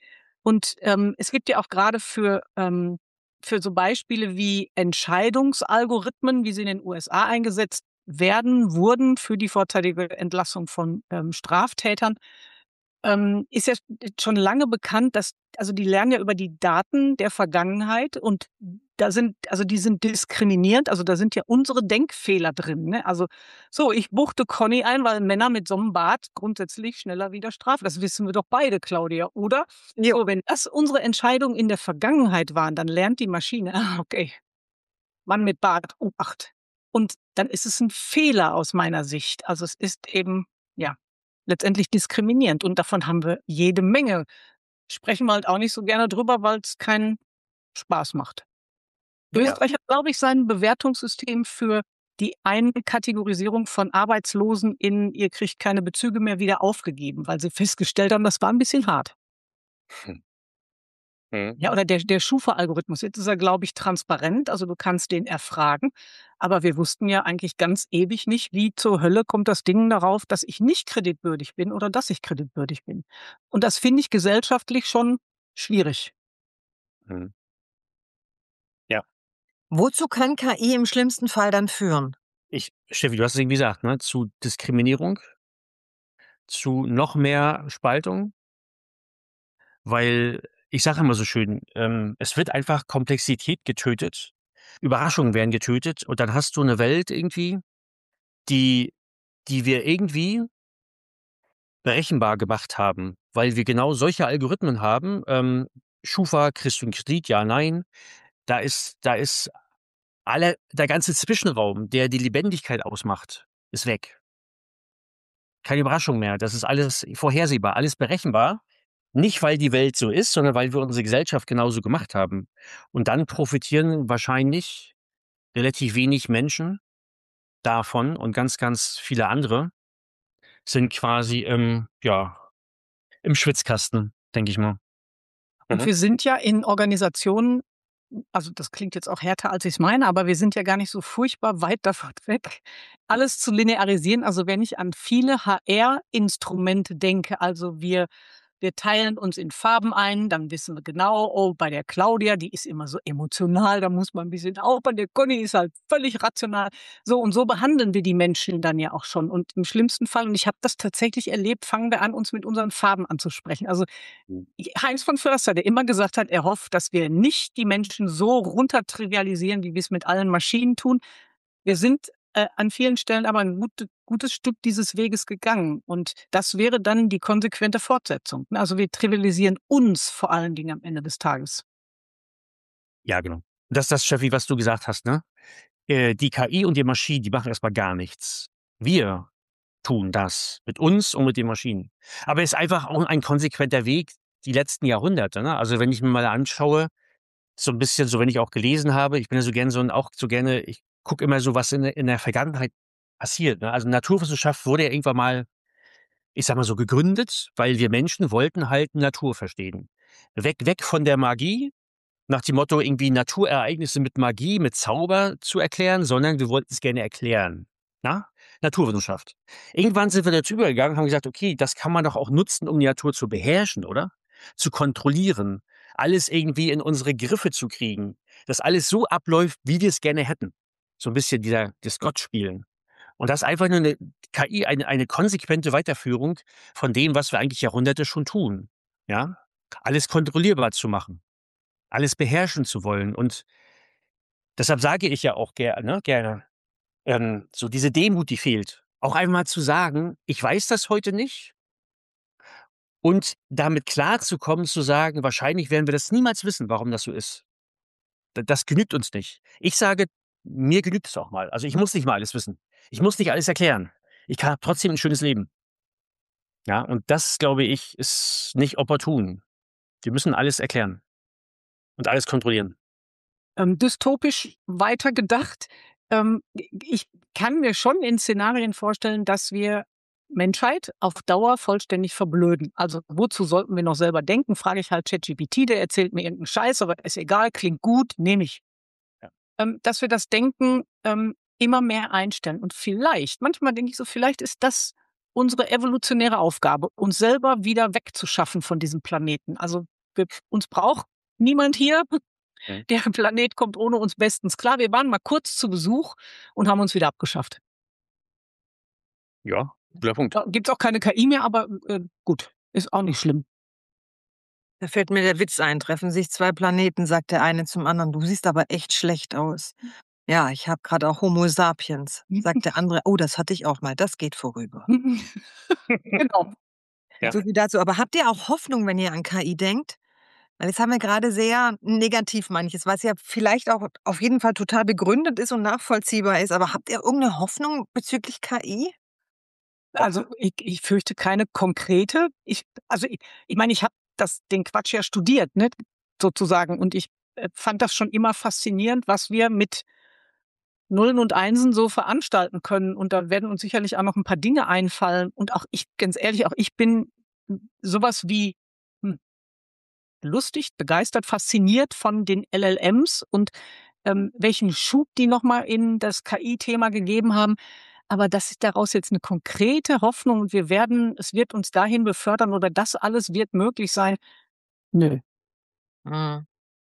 Und, ähm, es gibt ja auch grade für ähm, für so Beispiele wie Entscheidungsalgorithmen, wie sie in den U S A eingesetzt werden wurden für die vorzeitige Entlassung von, ähm, Straftätern, ähm, ist ja schon lange bekannt, dass also die lernen ja über die Daten der Vergangenheit und da sind also die sind diskriminierend, also da sind ja unsere Denkfehler drin, ne? Also, so, ich buchte Conny ein, weil Männer mit so 'nem Bart grundsätzlich schneller wieder strafen. Das wissen wir doch beide, Claudia, oder?
Jo.
So, wenn das unsere Entscheidungen in der Vergangenheit waren, dann lernt die Maschine: „Ah, okay. Mann mit Bart, Obacht.“ Und dann ist es 'n Fehler aus meiner Sicht. Also es ist eben, ja, letztendlich diskriminierend und davon haben wir jede Menge. Sprechen wir halt auch nicht so gerne drüber, weil's keinen Spaß macht.
Ja.
Österreich hat, glaube ich, sein Bewertungssystem für die Einkategorisierung von Arbeitslosen in „Ihr kriegt keine Bezüge mehr“ wieder aufgegeben, weil sie festgestellt haben, das war 'n bisschen hart.
Hm. Mhm.
Ja, oder der der Schufa-Algorithmus. Jetzt ist er, glaube ich, transparent, also du kannst den erfragen. Aber wir wussten ja eigentlich ganz ewig nicht, wie zur Hölle kommt das Ding darauf, dass ich nicht kreditwürdig bin oder dass ich kreditwürdig bin. Und das finde ich gesellschaftlich schon schwierig.
Mhm. Ja.
Wozu kann K I im schlimmsten Fall dann führen?
Ich Steffi, du hast es eben gesagt, ne, zu Diskriminierung zu noch mehr Spaltung. Weil ich sage immer so schön, ähm, es wird einfach Komplexität getötet, Überraschungen werden getötet und dann hast du 'ne Welt irgendwie, die die wir irgendwie berechenbar gemacht haben, weil wir genau solche Algorithmen haben. Ähm, Schufa, kriegst du 'n Kredit, ja, nein. Da ist da ist alle der ganze Zwischenraum, der die Lebendigkeit ausmacht, ist weg. Keine Überraschung mehr. Das ist alles vorhersehbar, alles berechenbar. Nicht, weil die Welt so ist, sondern weil wir unsere Gesellschaft genauso gemacht haben. Und dann profitieren wahrscheinlich relativ wenig Menschen davon und ganz, ganz viele andere sind quasi im ja, im Schwitzkasten, denke ich mal.
Und
Mhm.
wir sind ja in Organisationen also das klingt jetzt auch härter, als ich's meine, aber wir sind ja gar nicht so furchtbar weit davon weg, alles zu linearisieren. Also wenn ich an viele H R-Instrumente denke, also wir wir teilen uns in Farben ein, dann wissen wir genau: „Oh, bei der Claudia, die ist immer so emotional, da muss man 'n bisschen auf bei der Conny ist halt völlig rational.“ So und so behandeln wir die Menschen dann ja auch schon. Und im schlimmsten Fall und ich habe das tatsächlich erlebt, fangen wir an, uns mit unseren Farben anzusprechen. Also
Mhm.
Heinz von Förster, der immer gesagt hat, er hofft, dass wir nicht die Menschen so runtertrivialisieren, wie wir's mit allen Maschinen tun. Wir sind, äh, an vielen Stellen aber 'n gute gutes Stück dieses Weges gegangen. Und das wäre dann die konsequente Fortsetzung. Also wir trivialisieren uns vor allen Dingen am Ende des Tages.
Ja, genau. Das ist das, Steffi, was du gesagt hast, ne? Äh, die K I und die Maschinen, die machen erstmal gar nichts. Wir tun das mit uns und mit den Maschinen. Aber es ist einfach auch ein konsequenter Weg die letzten Jahrhunderte, ne? Also wenn ich mir mal anschaue, so ein bisschen, so wenn ich auch gelesen habe, ich bin ja so gerne so ein, auch so gerne, ich gucke immer so, was in, der- in der Vergangenheit passiert. Ne? Also Naturwissenschaft wurde ja irgendwann mal, ich sag mal so, gegründet, weil wir Menschen wollten halt Natur verstehen. Weg, weg von der Magie, nach dem Motto, irgendwie Naturereignisse mit Magie, mit Zauber zu erklären, sondern wir wollten es gerne erklären. Na? Naturwissenschaft. Irgendwann sind wir dazu übergegangen, haben gesagt, okay, das kann man doch auch nutzen, um die Natur zu beherrschen, oder? Zu kontrollieren, alles irgendwie in unsere Griffe zu kriegen, dass alles so abläuft, wie wir es gerne hätten. So ein bisschen dieser, das Gott-Spielen. Und das ist einfach nur eine K I, eine, eine konsequente Weiterführung von dem, was wir eigentlich Jahrhunderte schon tun. Ja? Alles kontrollierbar zu machen, alles beherrschen zu wollen. Und deshalb sage ich ja auch gerne, ne, gerne, ähm, so diese Demut, die fehlt. Auch einmal zu sagen, ich weiß das heute nicht und damit klarzukommen, zu sagen, wahrscheinlich werden wir das niemals wissen, warum das so ist. D- Das genügt uns nicht. Ich sage, mir genügt es auch mal. Also ich muss nicht mal alles wissen. Ich muss nicht alles erklären. Ich kann hab trotzdem ein schönes Leben. Ja, und das, glaube ich, ist nicht opportun. Wir müssen alles erklären und alles kontrollieren.
Ähm, dystopisch weitergedacht. Ähm, ich kann mir schon in Szenarien vorstellen, dass wir Menschheit auf Dauer vollständig verblöden. Also wozu sollten wir noch selber denken? Frage ich halt ChatGPT, der erzählt mir irgendeinen Scheiß, aber ist egal, klingt gut, nehme ich.
Ja.
Ähm, dass wir das Denken ähm, immer mehr einstellen. Und vielleicht, manchmal denke ich so, vielleicht ist das unsere evolutionäre Aufgabe, uns selber wieder wegzuschaffen von diesem Planeten. Also wir, uns braucht niemand hier.
Mhm.
Der Planet kommt ohne uns bestens klar. Wir waren mal kurz zu Besuch und haben uns wieder abgeschafft.
Ja, guter Punkt.
Da gibt's auch keine K I mehr, aber äh, gut, ist auch nicht schlimm.
Da fällt mir der Witz ein. Treffen sich zwei Planeten, sagt der eine zum anderen. Du siehst aber echt schlecht aus. Ja, ich habe gerade auch Homo sapiens, sagt der andere. Oh, das hatte ich auch mal. Das geht vorüber.
Genau.
Ja.
So viel dazu. Aber habt ihr auch Hoffnung, wenn ihr an K I denkt? Weil jetzt haben wir gerade sehr negativ manches, was ja vielleicht auch auf jeden Fall total begründet ist und nachvollziehbar ist. Aber habt ihr irgendeine Hoffnung bezüglich K I?
Also ich, ich fürchte keine konkrete. Ich, also ich, ich meine, ich habe das den Quatsch ja studiert, ne, sozusagen. Und ich äh, fand das schon immer faszinierend, was wir mit Nullen und Einsen so veranstalten können. Und da werden uns sicherlich auch noch ein paar Dinge einfallen. Und auch ich, ganz ehrlich, auch ich bin sowas wie hm, lustig, begeistert, fasziniert von den L L Ms und ähm, welchen Schub die nochmal in das K I-Thema gegeben haben. Aber das ist daraus jetzt eine konkrete Hoffnung und wir werden, es wird uns dahin befördern oder das alles wird möglich sein. Nö.
Hm.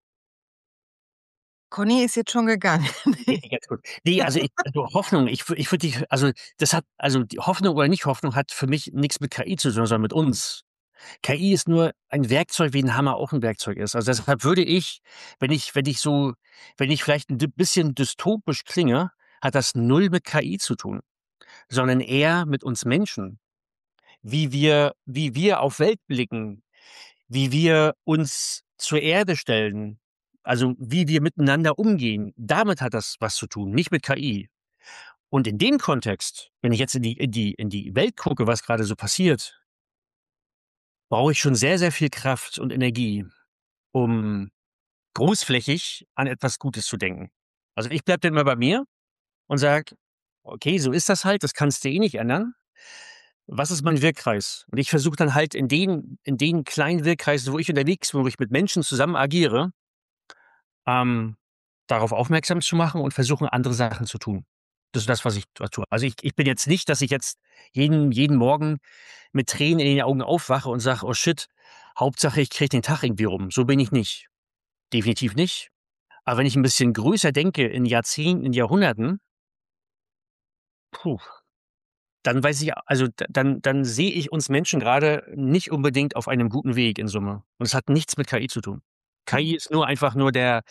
Conny ist jetzt schon gegangen.
Nee, ganz gut. Nee, also ich, also Hoffnung, ich, wür- ich würde die, also das hat, also die Hoffnung oder nicht Hoffnung hat für mich nichts mit K I zu tun, sondern mit uns. K I ist nur ein Werkzeug, wie ein Hammer auch ein Werkzeug ist. Also deshalb würde ich, wenn ich, wenn ich so, wenn ich vielleicht ein di- bisschen dystopisch klinge, hat das null mit K I zu tun, sondern eher mit uns Menschen. Wie wir, wie wir auf Welt blicken, wie wir uns zur Erde stellen, also wie wir miteinander umgehen. Damit hat das was zu tun, nicht mit K I. Und in dem Kontext, wenn ich jetzt in die, in die, in die Welt gucke, was gerade so passiert, brauche ich schon sehr, sehr viel Kraft und Energie, um großflächig an etwas Gutes zu denken. Also ich bleibe dann mal bei mir und sage, okay, so ist das halt, das kannst du eh nicht ändern. Was ist mein Wirkkreis? Und ich versuche dann halt in den, in den kleinen Wirkkreisen, wo ich unterwegs bin, wo ich mit Menschen zusammen agiere, ähm, darauf aufmerksam zu machen und versuchen, andere Sachen zu tun. Das ist das, was ich da tue. Also ich, ich bin jetzt nicht, dass ich jetzt jeden, jeden Morgen mit Tränen in den Augen aufwache und sage, oh shit, Hauptsache ich kriege den Tag irgendwie rum. So bin ich nicht. Definitiv nicht. Aber wenn ich ein bisschen größer denke, in Jahrzehnten, in Jahrhunderten, puh, dann weiß ich, also d- dann, dann sehe ich uns Menschen gerade nicht unbedingt auf einem guten Weg in Summe. Und es hat nichts mit K I zu tun. K I ist nur einfach nur der,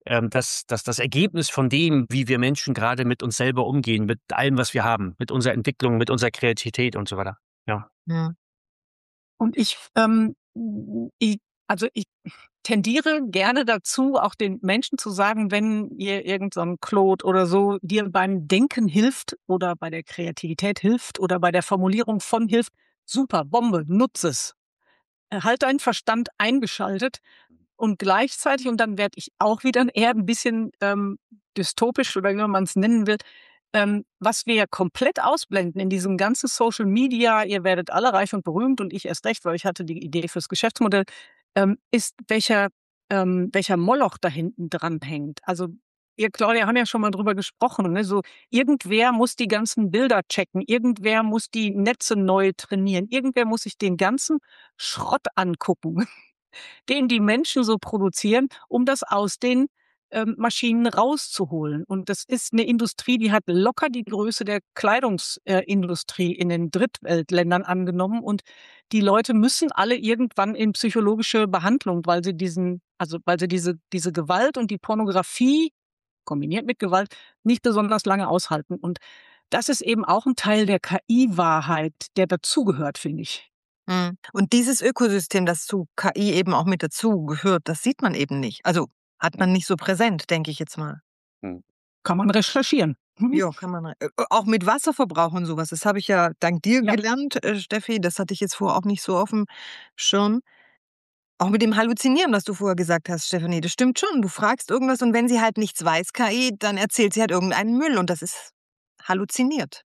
ähm, das, das, das Ergebnis von dem, wie wir Menschen gerade mit uns selber umgehen, mit allem, was wir haben, mit unserer Entwicklung, mit unserer Kreativität und so weiter. Ja.
Ja.
Und ich, ähm, ich, also ich tendiere gerne dazu, auch den Menschen zu sagen, wenn ihr irgend so ein Claude oder so dir beim Denken hilft oder bei der Kreativität hilft oder bei der Formulierung von hilft, super, Bombe, nutz es. Äh, Halt deinen Verstand eingeschaltet und gleichzeitig, und dann werde ich auch wieder eher ein bisschen ähm, dystopisch oder wie man es nennen will, ähm, was wir ja komplett ausblenden in diesem ganzen Social Media, ihr werdet alle reich und berühmt und ich erst recht, weil ich hatte die Idee fürs Geschäftsmodell, ähm, ist welcher, ähm, welcher Moloch da hinten dran hängt. Also ihr, Claudia, haben ja schon mal drüber gesprochen, ne? So, irgendwer muss die ganzen Bilder checken, irgendwer muss die Netze neu trainieren, irgendwer muss sich den ganzen Schrott angucken, den die Menschen so produzieren, um das aus den ähm, Maschinen rauszuholen. Und das ist eine Industrie, die hat locker die Größe der Kleidungsindustrie äh, in den Drittweltländern angenommen. Und die Leute müssen alle irgendwann in psychologische Behandlung, weil sie diesen, also weil sie diese, diese Gewalt und die Pornografie kombiniert mit Gewalt nicht besonders lange aushalten. Und das ist eben auch ein Teil der K I-Wahrheit, der dazugehört, finde ich.
Mhm. Und dieses Ökosystem, das zu K I eben auch mit dazu gehört, das sieht man eben nicht. Also hat man nicht so präsent, denke ich jetzt mal.
Hm.
Kann man recherchieren.
Ja, kann man. Äh, auch mit Wasserverbrauch und sowas. Das habe ich ja dank dir
Ja.
gelernt, äh, Steffi. Das hatte ich jetzt vorher auch nicht so auf dem Schirm. Auch mit dem Halluzinieren, was du vorher gesagt hast, Stefanie. Das stimmt schon. Du fragst irgendwas und wenn sie halt nichts weiß, K I, dann erzählt sie halt irgendeinen Müll und das ist halluziniert.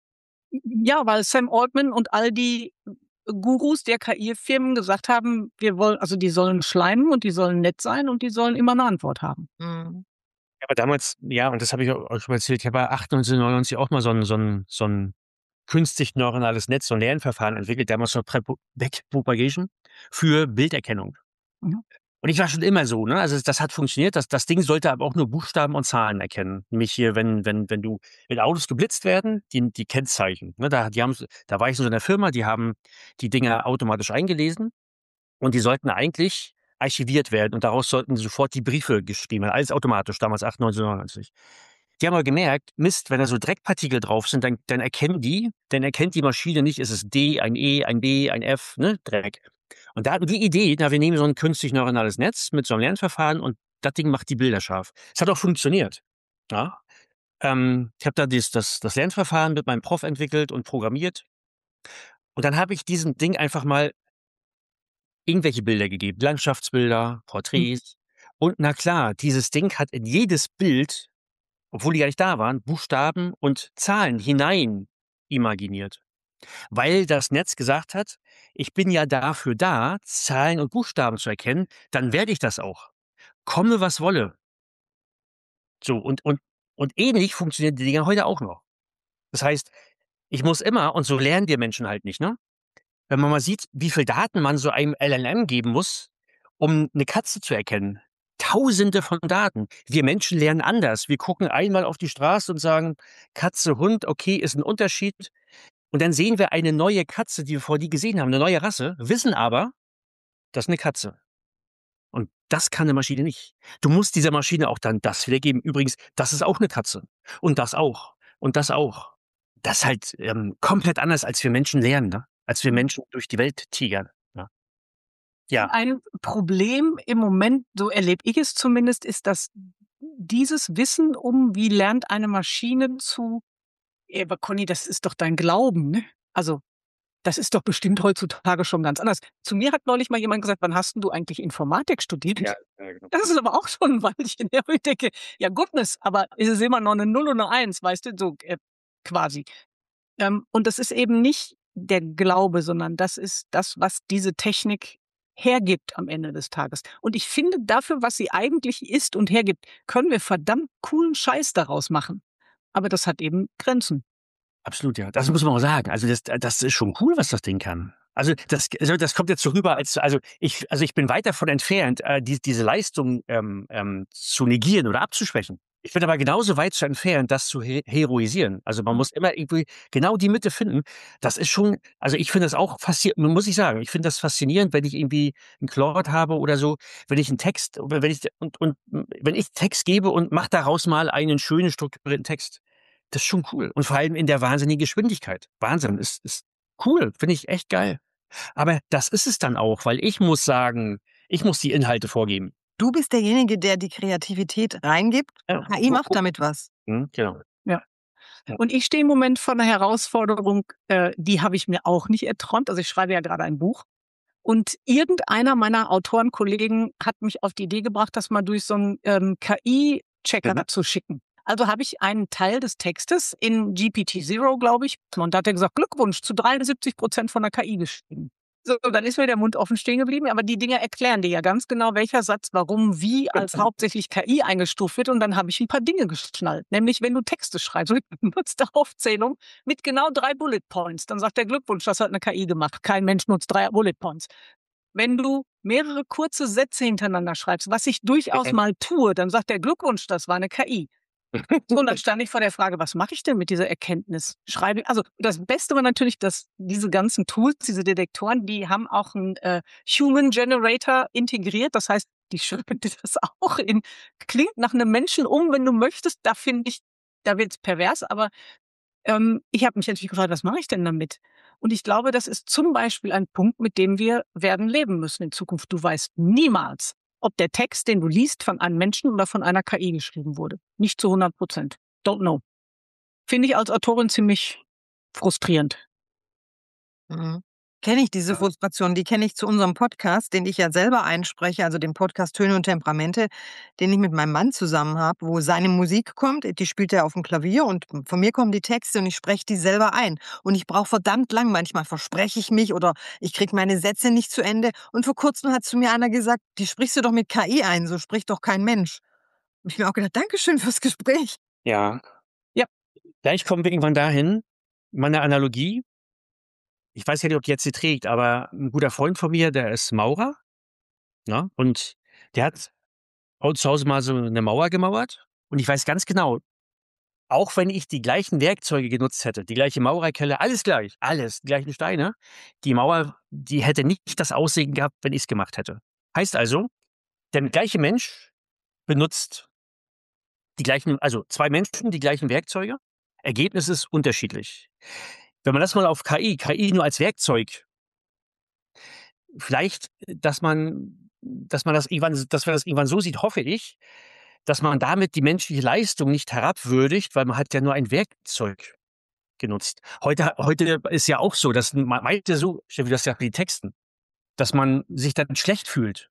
Ja, weil Sam Altman und all die Gurus der K I-Firmen gesagt haben, wir wollen, also die sollen schleimen und die sollen nett sein und die sollen immer eine Antwort haben.
Mhm.
Aber damals, ja, und das habe ich euch schon erzählt, ich habe ja neunzehnhundertachtundneunzig auch mal so ein, so ein, so ein künstlich neuronales Netz, so ein Lernverfahren entwickelt, damals schon Backpropagation für Bilderkennung.
Mhm.
Und ich war schon immer so, ne? Also das hat funktioniert. Das, das Ding sollte aber auch nur Buchstaben und Zahlen erkennen. Nämlich hier, wenn, wenn, wenn du, wenn Autos geblitzt werden, die, die Kennzeichen. Ne? Da, die haben, da war ich in so einer Firma, die haben die Dinger automatisch eingelesen und die sollten eigentlich archiviert werden und daraus sollten sofort die Briefe geschrieben werden. Alles automatisch, damals neunzehnhundertachtundneunzig. Die haben aber gemerkt, Mist, wenn da so Dreckpartikel drauf sind, dann, dann erkennen die, dann erkennt die Maschine nicht, ist es D, ein E, ein B, ein F, ne, Dreck. Und da hatten die Idee, na, wir nehmen so ein künstlich neuronales Netz mit so einem Lernverfahren und das Ding macht die Bilder scharf. Es hat auch funktioniert. Ja. Ähm, ich habe da dies, das, das Lernverfahren mit meinem Prof entwickelt und programmiert. Und dann habe ich diesem Ding einfach mal irgendwelche Bilder gegeben, Landschaftsbilder, Porträts. Und na klar, dieses Ding hat in jedes Bild, obwohl die gar nicht da waren, Buchstaben und Zahlen hinein imaginiert. Weil das Netz gesagt hat, ich bin ja dafür da, Zahlen und Buchstaben zu erkennen, dann werde ich das auch. Komme, was wolle. So, und, und, und ähnlich funktionieren die Dinger heute auch noch. Das heißt, ich muss immer, und so lernen wir Menschen halt nicht, ne? Wenn man mal sieht, wie viel Daten man so einem L L M geben muss, um eine Katze zu erkennen. Tausende von Daten. Wir Menschen lernen anders. Wir gucken einmal auf die Straße und sagen, Katze, Hund, okay, ist ein Unterschied. Und dann sehen wir eine neue Katze, die wir vorher nie gesehen haben, eine neue Rasse, wissen aber, das ist eine Katze. Und das kann eine Maschine nicht. Du musst dieser Maschine auch dann das wiedergeben. Übrigens, das ist auch eine Katze. Und das auch. Und das auch. Das ist halt ähm, komplett anders, als wir Menschen lernen, ne? Als wir Menschen durch die Welt tigern. Ne? Ja.
Ein Problem im Moment, so erlebe ich es zumindest, ist, dass dieses Wissen um, wie lernt eine Maschine zu, aber Conny, das ist doch dein Glauben, ne? Also, das ist doch bestimmt heutzutage schon ganz anders. Zu mir hat neulich mal jemand gesagt, wann hast denn du eigentlich Informatik studiert?
Ja, ja, genau.
Das ist aber auch schon ein Weilchen her, wo ich denke, ja goodness, aber es ist immer noch eine Null und eine Eins, weißt du, so äh, quasi. Ähm, und das ist eben nicht der Glaube, sondern das ist das, was diese Technik hergibt am Ende des Tages. Und ich finde, dafür, was sie eigentlich ist und hergibt, können wir verdammt coolen Scheiß daraus machen. Aber das hat eben Grenzen.
Absolut, ja. Das muss man auch sagen. Also das, das ist schon cool, was das Ding kann. Also das, also das kommt jetzt so rüber, als also ich, also ich bin weit davon entfernt, äh, die, diese Leistung ähm, ähm, zu negieren oder abzuschwächen. Ich bin aber genauso weit zu entfernt, das zu he heroisieren. Also man
Mhm.
muss immer irgendwie genau die Mitte finden. Das ist schon, also ich finde das auch faszinierend, muss ich sagen. Ich finde das faszinierend, wenn ich irgendwie einen Claude habe oder so, wenn ich einen Text, oder wenn ich, und, und wenn ich Text gebe und mache daraus mal einen schönen, strukturierten Text. Das ist schon cool. Und vor allem in der wahnsinnigen Geschwindigkeit. Wahnsinn, ist, ist cool, finde ich echt geil. Aber das ist es dann auch, weil ich muss sagen, ich muss die Inhalte vorgeben.
Du bist derjenige, der die Kreativität reingibt.
Ja.
K I macht damit was.
Hm, genau.
Ja.
Ja.
Und ich stehe im Moment vor einer Herausforderung, äh, die habe ich mir auch nicht erträumt. Also ich schreibe ja gerade ein Buch. Und irgendeiner meiner Autorenkollegen hat mich auf die Idee gebracht, das mal durch so einen ähm, K I-Checker
Mhm.
zu schicken. Also habe ich einen Teil des Textes in G P T Zero, glaube ich, und da hat er gesagt, Glückwunsch, zu dreiundsiebzig Prozent von der K I geschrieben. So, dann ist mir der Mund offen stehen geblieben, aber die Dinge erklären dir ja ganz genau, welcher Satz, warum, wie als hauptsächlich K I eingestuft wird. Und dann habe ich ein paar Dinge geschnallt. Nämlich, wenn du Texte schreibst, du nutzt eine Aufzählung mit genau drei Bullet Points. Dann sagt der Glückwunsch, das hat eine K I gemacht. Kein Mensch nutzt drei Bullet Points. Wenn du mehrere kurze Sätze hintereinander schreibst, was ich durchaus
Mhm.
mal tue, dann sagt der Glückwunsch, das war eine K I. So, und dann stand ich vor der Frage, was mache ich denn mit dieser Erkenntnis? Schreibe, also das Beste war natürlich, dass diese ganzen Tools, diese Detektoren, die haben auch einen äh, Human Generator integriert. Das heißt, die schreiben dir das auch in, klingt nach einem Menschen um, wenn du möchtest. Da finde ich, da wird's pervers, aber ähm, ich habe mich natürlich gefragt, was mache ich denn damit? Und ich glaube, das ist zum Beispiel ein Punkt, mit dem wir werden leben müssen in Zukunft. Du weißt niemals, ob der Text, den du liest, von einem Menschen oder von einer K I geschrieben wurde. Nicht zu hundert Prozent. Don't know. Finde ich als Autorin ziemlich frustrierend.
Mhm. Kenne ich diese Frustration, die kenne ich zu unserem Podcast, den ich ja selber einspreche, also dem Podcast Töne und Temperamente, den ich mit meinem Mann zusammen habe, wo seine Musik kommt, die spielt er auf dem Klavier und von mir kommen die Texte und ich spreche die selber ein. Und ich brauche verdammt lang, manchmal verspreche ich mich oder ich kriege meine Sätze nicht zu Ende. Und vor kurzem hat zu mir einer gesagt, die sprichst du doch mit K I ein, so spricht doch kein Mensch. Und ich mir auch gedacht, Dankeschön fürs Gespräch.
Ja.
Ja.
Vielleicht kommen wir irgendwann dahin, meine Analogie, ich weiß ja nicht, ob die jetzt sie trägt, aber ein guter Freund von mir, der ist Maurer, ne? Und der hat bei uns zu Hause mal so eine Mauer gemauert. Und ich weiß ganz genau, auch wenn ich die gleichen Werkzeuge genutzt hätte, die gleiche Maurerkelle, alles gleich, alles, die gleichen Steine, die Mauer, die hätte nicht das Aussehen gehabt, wenn ich es gemacht hätte. Heißt also, der gleiche Mensch benutzt die gleichen, also zwei Menschen, die gleichen Werkzeuge. Ergebnis ist unterschiedlich. Wenn man das mal auf K I, K I nur als Werkzeug, vielleicht, dass man, dass man das irgendwann, dass man das irgendwann so sieht, hoffe ich, dass man damit die menschliche Leistung nicht herabwürdigt, weil man hat ja nur ein Werkzeug genutzt. Heute, heute ist ja auch so, dass man meinte so, Steffi, du hast ja die Texten, dass man sich dann schlecht fühlt.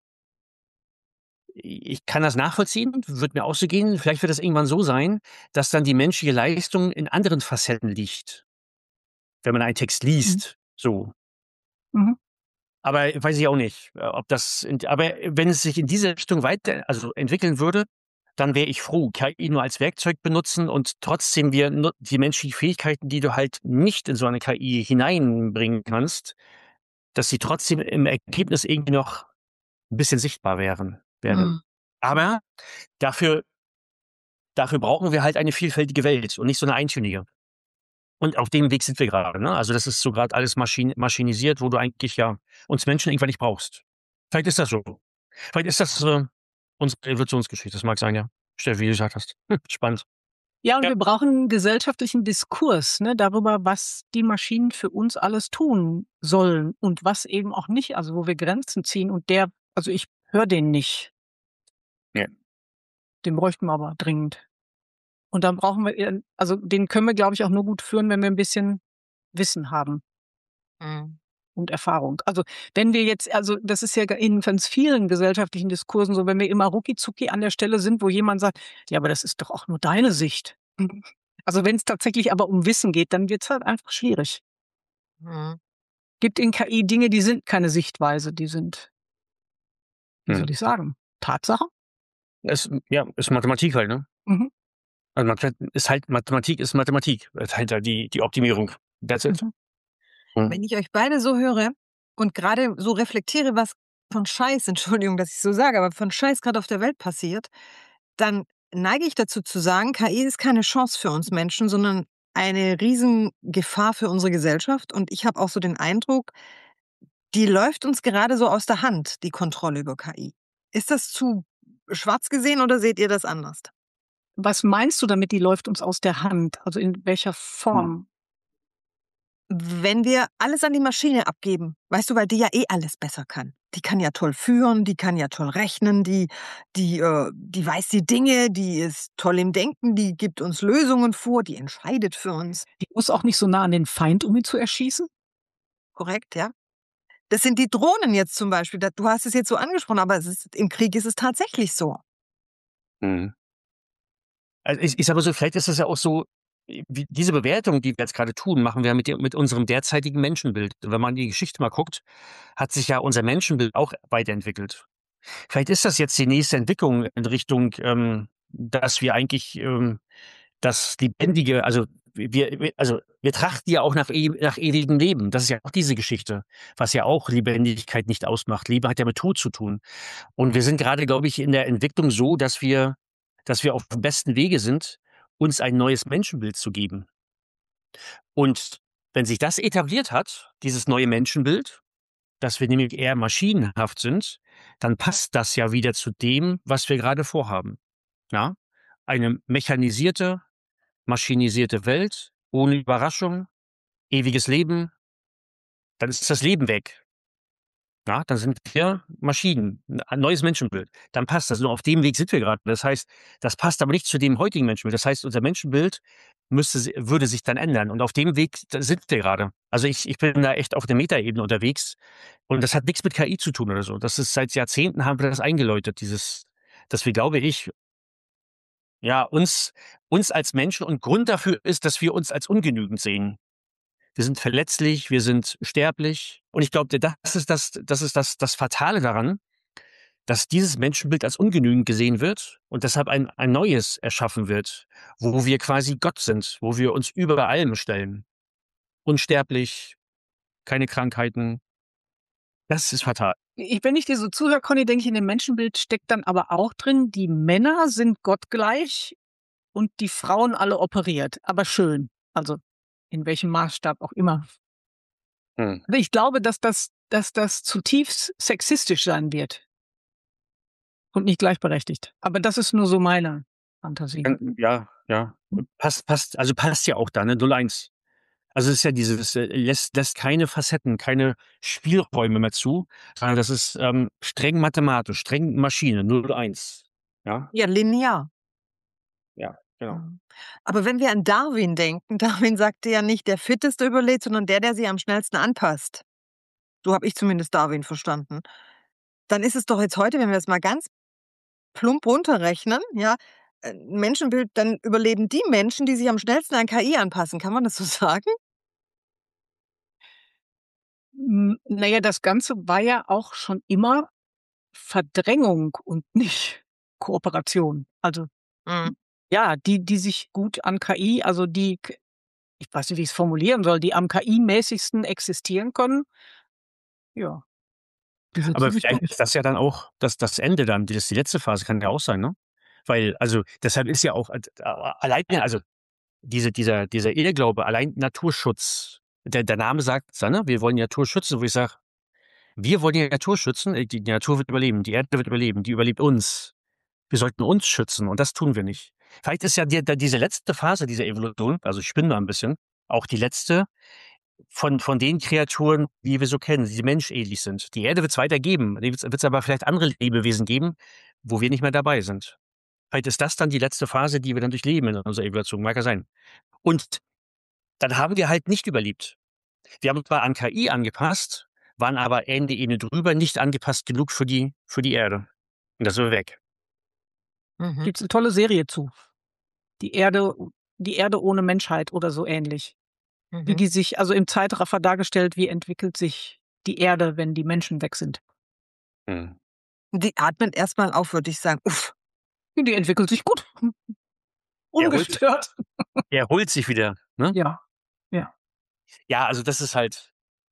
Ich kann das nachvollziehen, wird mir auch so gehen. Vielleicht wird das irgendwann so sein, dass dann die menschliche Leistung in anderen Facetten liegt. Wenn man einen Text liest, mhm. so.
Mhm.
Aber weiß ich auch nicht, ob das, in, aber wenn es sich in diese Richtung weiter, also entwickeln würde, dann wäre ich froh, K I nur als Werkzeug benutzen und trotzdem wir die menschlichen Fähigkeiten, die du halt nicht in so eine K I hineinbringen kannst, dass sie trotzdem im Ergebnis irgendwie noch ein bisschen sichtbar wären. wären.
Mhm.
Aber dafür, dafür brauchen wir halt eine vielfältige Welt und nicht so eine eintönige. Und auf dem Weg sind wir gerade. Ne? Also das ist so gerade alles maschin maschinisiert, wo du eigentlich ja uns Menschen irgendwann nicht brauchst. Vielleicht ist das so. Vielleicht ist das äh, unsere Evolutionsgeschichte. Das mag sein, ja. Steffi, wie du gesagt hast. Spannend.
Ja, und
Ja.
wir brauchen einen gesellschaftlichen Diskurs, ne, darüber, was die Maschinen für uns alles tun sollen und was eben auch nicht, also wo wir Grenzen ziehen. Und der, also ich höre den nicht.
Ja.
Den bräuchten wir aber dringend. Und dann brauchen wir, also den können wir, glaube ich, auch nur gut führen, wenn wir ein bisschen Wissen haben.
Mhm.
Und Erfahrung. Also wenn wir jetzt, also das ist ja in ganz vielen gesellschaftlichen Diskursen so, wenn wir immer rucki-zucki an der Stelle sind, wo jemand sagt, ja, aber das ist doch auch nur deine Sicht. Also wenn es tatsächlich aber um Wissen geht, dann wird es halt einfach schwierig.
Mhm.
Gibt in K I Dinge, die sind keine Sichtweise, die sind, wie
Hm.
soll ich sagen, Tatsache?
Es, ja, ist Mathematik halt, ne?
Mhm.
Also Mathematik ist halt, Mathematik ist Mathematik. Ist halt die, die Optimierung. That's it.
Mhm.
Hm.
Wenn ich euch beide so höre und gerade so reflektiere, was von Scheiß, Entschuldigung, dass ich so sage, aber von Scheiß gerade auf der Welt passiert, dann neige ich dazu zu sagen, K I ist keine Chance für uns Menschen, sondern eine Riesengefahr für unsere Gesellschaft. Und ich habe auch so den Eindruck, die läuft uns gerade so aus der Hand, die Kontrolle über K I. Ist das zu schwarz gesehen oder seht ihr das anders?
Was meinst du damit, die läuft uns aus der Hand? Also in welcher
Hm.
Form?
Wenn wir alles an die Maschine abgeben, weißt du, weil die ja eh alles besser kann. Die kann ja toll führen, die kann ja toll rechnen, die, die, äh, die weiß die Dinge, die ist toll im Denken, die gibt uns Lösungen vor, die entscheidet für uns.
Die muss auch nicht so nah an den Feind, um ihn zu erschießen?
Korrekt, ja? Das sind die Drohnen jetzt zum Beispiel. Da- Du hast es jetzt so angesprochen, aber es ist, im Krieg ist es tatsächlich so.
Mhm. Also ich, ich sage mal so, vielleicht ist das ja auch so, wie diese Bewertung, die wir jetzt gerade tun, machen wir mit, dem- mit unserem derzeitigen Menschenbild. Wenn man in die Geschichte mal guckt, hat sich ja unser Menschenbild auch weiterentwickelt. Vielleicht ist das jetzt die nächste Entwicklung in Richtung, ähm, dass wir eigentlich ähm, das Lebendige, also wir, wir- also wir trachten ja auch nach, e nach ewigem Leben. Das ist ja auch diese Geschichte, was ja auch Lebendigkeit nicht ausmacht. Liebe hat ja mit Tod zu tun. Und wir sind gerade, glaube ich, in der Entwicklung so, dass wir, dass wir auf dem besten Wege sind, uns ein neues Menschenbild zu geben. Und wenn sich das etabliert hat, dieses neue Menschenbild, dass wir nämlich eher maschinenhaft sind, dann passt das ja wieder zu dem, was wir gerade vorhaben. Ja? Eine mechanisierte, maschinisierte Welt, ohne Überraschung, ewiges Leben, dann ist das Leben weg. Ja, dann sind wir Maschinen, ein neues Menschenbild. Dann passt das. Nur auf dem Weg sind wir gerade. Das heißt, das passt aber nicht zu dem heutigen Menschenbild. Das heißt, unser Menschenbild müsste, si- würde sich dann ändern. Und auf dem Weg da sind wir gerade. Also ich, ich bin da echt auf der Metaebene unterwegs. Und das hat nichts mit K I zu tun oder so. Das ist seit Jahrzehnten haben wir das eingeläutet, dieses, dass wir, glaube ich, ja, uns, uns als Menschen und Grund dafür ist, dass wir uns als ungenügend sehen. Wir sind verletzlich, wir sind sterblich. Und ich glaube, das ist das, das ist das, das Fatale daran, dass dieses Menschenbild als ungenügend gesehen wird und deshalb ein, ein neues erschaffen wird, wo wir quasi Gott sind, wo wir uns über allem stellen. Unsterblich, keine Krankheiten. Das ist fatal.
Ich, wenn ich dir so zuhöre, Conny, denke ich, in dem Menschenbild steckt dann aber auch drin, die Männer sind gottgleich und die Frauen alle operiert. Aber schön. Also in welchem Maßstab auch immer.
Hm.
Also ich glaube, dass das, dass das zutiefst sexistisch sein wird. Und nicht gleichberechtigt. Aber das ist nur so meine Fantasie.
Ja, ja. Passt, passt, also passt ja auch da, ne? null eins. Also es ist ja dieses, äh, lässt, lässt keine Facetten, keine Spielräume mehr zu, sondern das ist ähm, streng mathematisch, streng Maschine, null eins. Ja,
Ja, linear.
ja, genau.
Mhm. Aber wenn wir an Darwin denken, Darwin sagte ja nicht, der Fitteste überlebt, sondern der, der sich am schnellsten anpasst. So habe ich zumindest Darwin verstanden. Dann ist es doch jetzt heute, wenn wir es mal ganz plump runterrechnen, ja, äh, ein Menschenbild, dann überleben die Menschen, die sich am schnellsten an K I anpassen. Kann man das so sagen?
Hm, na ja, das Ganze war ja auch schon immer Verdrängung und nicht Kooperation. Also,
Mhm.
ja, die, die sich gut an K I, also die, k- ich weiß nicht, wie ich es formulieren soll, die am K I-mäßigsten existieren können, ja, die setzen
Aber
sich
vielleicht
durch.
ist das ja dann auch das, das Ende dann, das die letzte Phase kann ja auch sein, ne? Weil, also deshalb ist ja auch äh, allein, also diese, dieser, dieser Irrglaube, allein Naturschutz, der, der Name sagt es, ne? Wir wollen die Natur schützen, wo ich sage, wir wollen die Natur schützen, äh, die, die Natur wird überleben, die Erde wird überleben, die überlebt uns. Wir sollten uns schützen und das tun wir nicht. Vielleicht ist ja die, die, diese letzte Phase dieser Evolution, also ich spinne da ein bisschen, auch die letzte von, von den Kreaturen, wie wir so kennen, die menschähnlich sind. Die Erde wird es weiter geben, wird es aber vielleicht andere Lebewesen geben, wo wir nicht mehr dabei sind. Vielleicht ist das dann die letzte Phase, die wir dann durchleben in unserer Evolution, mag ja sein. Und dann haben wir halt nicht überlebt. Wir haben uns zwar an K I angepasst, waren aber Ende Ebene drüber nicht angepasst genug für die, für die Erde. Und das sind wir weg.
Mhm.
Gibt's eine tolle Serie zu. Die Erde, die Erde ohne Menschheit oder so ähnlich. Wie
Mhm.
die sich, also im Zeitraffer dargestellt, wie entwickelt sich die Erde, wenn die Menschen weg sind.
Hm.
Die atmet erstmal auf, würde ich sagen. Uff.
Die entwickelt sich gut.
Erholt sich,
Ungestört.
erholt sich wieder. Ne?
Ja, ja.
Ja, also das ist halt,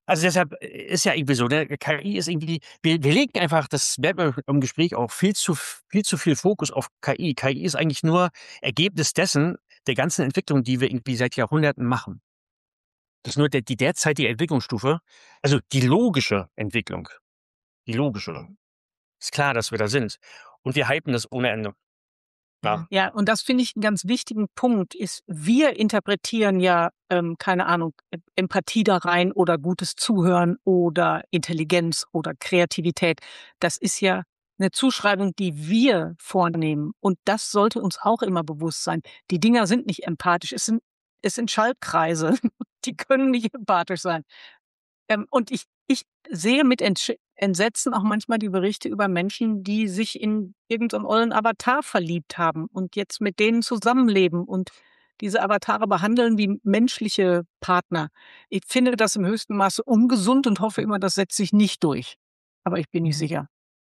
Also deshalb ist ja irgendwie so, ne, K I ist irgendwie, wir, wir legen einfach, das merkt man im Gespräch auch, viel zu, viel zu viel Fokus auf K I. K I ist eigentlich nur Ergebnis dessen, der ganzen Entwicklung, die wir irgendwie seit Jahrhunderten machen. Das ist nur der, die derzeitige Entwicklungsstufe, also die logische Entwicklung. Die logische. Ist klar, dass wir da sind. Und wir hypen das ohne Ende. Ja.
Ja, und das finde ich einen ganz wichtigen Punkt, ist, wir interpretieren ja, ähm, keine Ahnung, Em- Empathie da rein oder gutes Zuhören oder Intelligenz oder Kreativität. Das ist ja eine Zuschreibung, die wir vornehmen. Und das sollte uns auch immer bewusst sein. Die Dinger sind nicht empathisch. Es sind, es sind Schaltkreise. Die können nicht empathisch sein. Ähm, und ich, ich sehe mit Entsch Entsetzen auch manchmal die Berichte über Menschen, die sich in irgendeinen ollen Avatar verliebt haben und jetzt mit denen zusammenleben und diese Avatare behandeln wie menschliche Partner. Ich finde das im höchsten Maße ungesund und hoffe immer, das setzt sich nicht durch. Aber ich bin nicht sicher.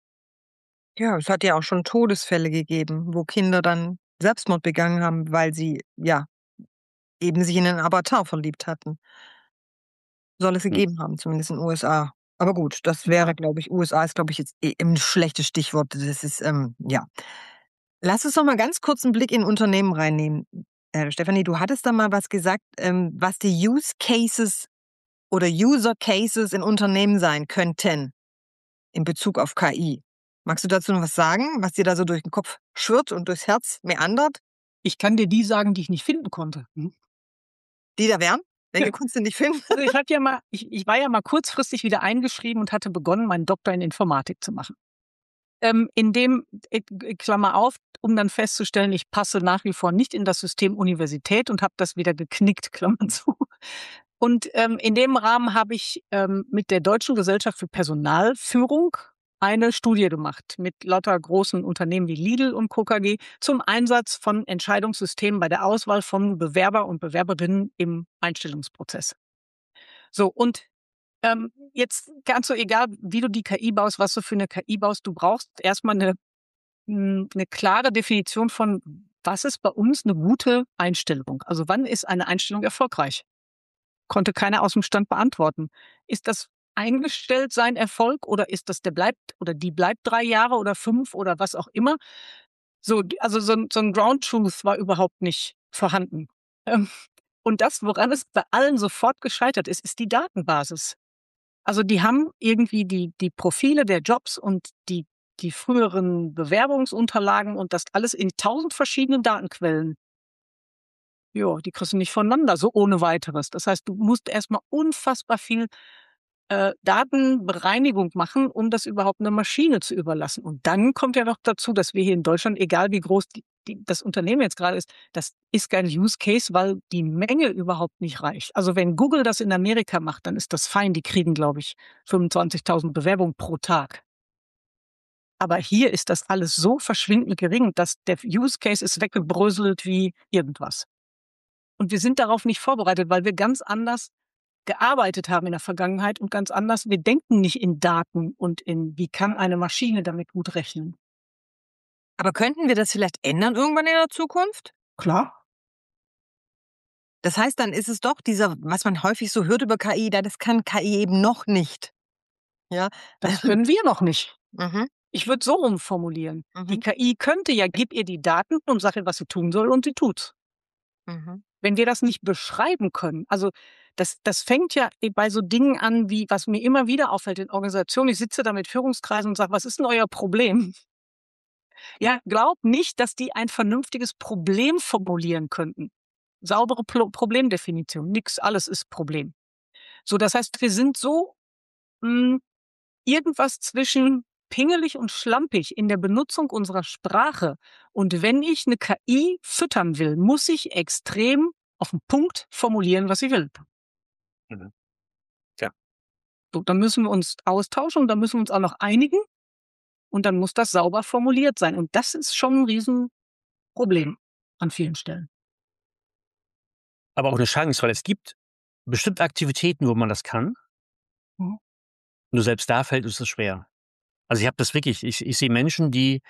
Ja, es hat ja auch schon Todesfälle gegeben, wo Kinder dann Selbstmord begangen haben, weil sie, ja, eben sich in 'nen Avatar verliebt hatten. Soll es
Hm.
gegeben haben, zumindest in U S A. Aber gut, das wäre,
Ja.
glaube ich U S A ist, glaube ich, jetzt eh 'n schlechtes Stichwort. Das ist, ähm ja. Lass uns noch mal ganz kurz 'n Blick in Unternehmen reinnehmen. Äh, Stefanie, du hattest da mal was gesagt, ähm, was die Use Cases oder User Cases in Unternehmen sein könnten in Bezug auf K I. Magst du dazu noch was sagen, was dir da so durch den Kopf schwirrt und durchs Herz meandert?
Ich kann dir die sagen, die ich nicht finden konnte. Hm?
Die da wären? Welche
Ja.
konntest du nicht finden?
Also ich hatte ja mal, ich, ich war ja mal kurzfristig wieder eingeschrieben und hatte begonnen, meinen Doktor in Informatik zu machen. Ähm, in dem, äh, Klammer auf, um dann festzustellen, ich passe nach wie vor nicht in das System Universität und habe das wieder geknickt, Klammer zu. Und ähm, in dem Rahmen habe ich ähm, mit der Deutschen Gesellschaft für Personalführung eine Studie gemacht mit lauter großen Unternehmen wie Lidl und Co. K G zum Einsatz von Entscheidungssystemen bei der Auswahl von Bewerber und Bewerberinnen im Einstellungsprozess. So, und ähm, jetzt ganz so egal, wie du die K I baust, was du für eine K I baust, du brauchst erstmal eine, hm, eine klare Definition von, was ist bei uns eine gute Einstellung? Also wann ist eine Einstellung erfolgreich? Konnte keiner aus dem Stand beantworten. Ist das eingestellt sein Erfolg oder ist das der bleibt oder die bleibt drei Jahre oder fünf oder was auch immer? So, also so, ein- so ein Ground Truth war überhaupt nicht vorhanden. Ähm, und das, woran es bei allen sofort gescheitert ist, ist die Datenbasis. Also die haben irgendwie die, die Profile der Jobs und die, die früheren Bewerbungsunterlagen und das alles in tausend verschiedenen Datenquellen. Ja, die kriegst du nicht voneinander, so ohne weiteres. Das heißt, du musst erstmal unfassbar viel äh, Datenbereinigung machen, um das überhaupt einer Maschine zu überlassen. Und dann kommt ja noch dazu, dass wir hier in Deutschland, egal wie groß die, die, das Unternehmen jetzt gerade ist, das ist kein Use Case, weil die Menge überhaupt nicht reicht. Also wenn Google das in Amerika macht, dann ist das fein. Die kriegen, glaube ich, fünfundzwanzigtausend Bewerbungen pro Tag. Aber hier ist das alles so verschwindend gering, dass der Use Case ist weggebröselt wie irgendwas. Und wir sind darauf nicht vorbereitet, weil wir ganz anders gearbeitet haben in der Vergangenheit und ganz anders. Wir denken nicht in Daten und in, wie kann eine Maschine damit gut rechnen.
Aber könnten wir das vielleicht ändern irgendwann in der Zukunft?
Klar.
Das heißt, dann ist es doch dieser, was man häufig so hört über K I, da das kann K I eben noch nicht. Ja.
Das können wir noch nicht.
Mhm,
Ich würde so rumformulieren. Die
mhm,
K I könnte ja, gib ihr die Daten und sag ihr, was sie tun soll und sie tut's.
mhm.
Wenn wir das nicht beschreiben können, also das, das fängt ja bei so Dingen an, wie, was mir immer wieder auffällt in Organisationen, ich sitze da mit Führungskreisen und sage, was ist denn euer Problem? Ja, glaub nicht, dass die ein vernünftiges Problem formulieren könnten. Saubere Pro Problemdefinition. Nix, alles ist Problem. So, das heißt, wir sind so mh, irgendwas zwischen pingelig und schlampig in der Benutzung unserer Sprache. Und wenn ich eine K I füttern will, muss ich extrem auf den Punkt formulieren, was sie will.
Mhm. Tja.
So, dann müssen wir uns austauschen und dann müssen wir uns auch noch einigen und dann muss das sauber formuliert sein. Und das ist schon ein Riesenproblem an vielen Stellen.
Aber auch eine Chance, weil es gibt bestimmte Aktivitäten, wo man das kann.
Mhm.
Nur selbst da fällt uns das schwer. Also ich habe das wirklich, ich, ich sehe Menschen, die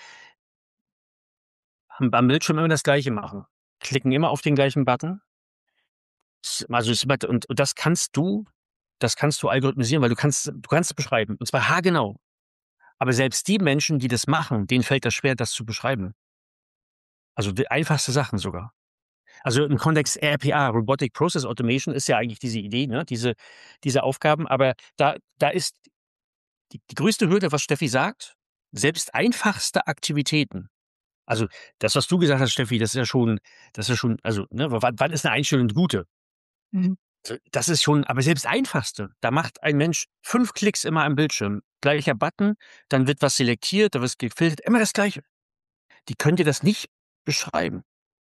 am am Bildschirm immer das Gleiche machen. Klicken immer auf den gleichen Button. S- Also es, ist immer- und, und das kannst du das kannst du algorithmisieren, weil du kannst du kannst es beschreiben, und zwar haargenau. Aber selbst die Menschen, die das machen, denen fällt das schwer, das zu beschreiben. Also, die einfachste Sachen sogar. Also, im Kontext R P A, Robotic Process Automation, ist ja eigentlich diese Idee, ne, diese diese Aufgaben, aber da da ist die die größte Hürde, was Steffi sagt, selbst einfachste Aktivitäten. Also, das, was du gesagt hast, Steffi, das ist ja schon das ist ja schon also, ne, wann wann ist 'ne Einstellung 'ne gute?
Mhm.
Also, das ist schon aber selbst einfachste, da macht ein Mensch fünf Klicks immer am Bildschirm. Gleicher Button, dann wird was selektiert, da wird gefiltert, immer das Gleiche. Die können dir das nicht beschreiben.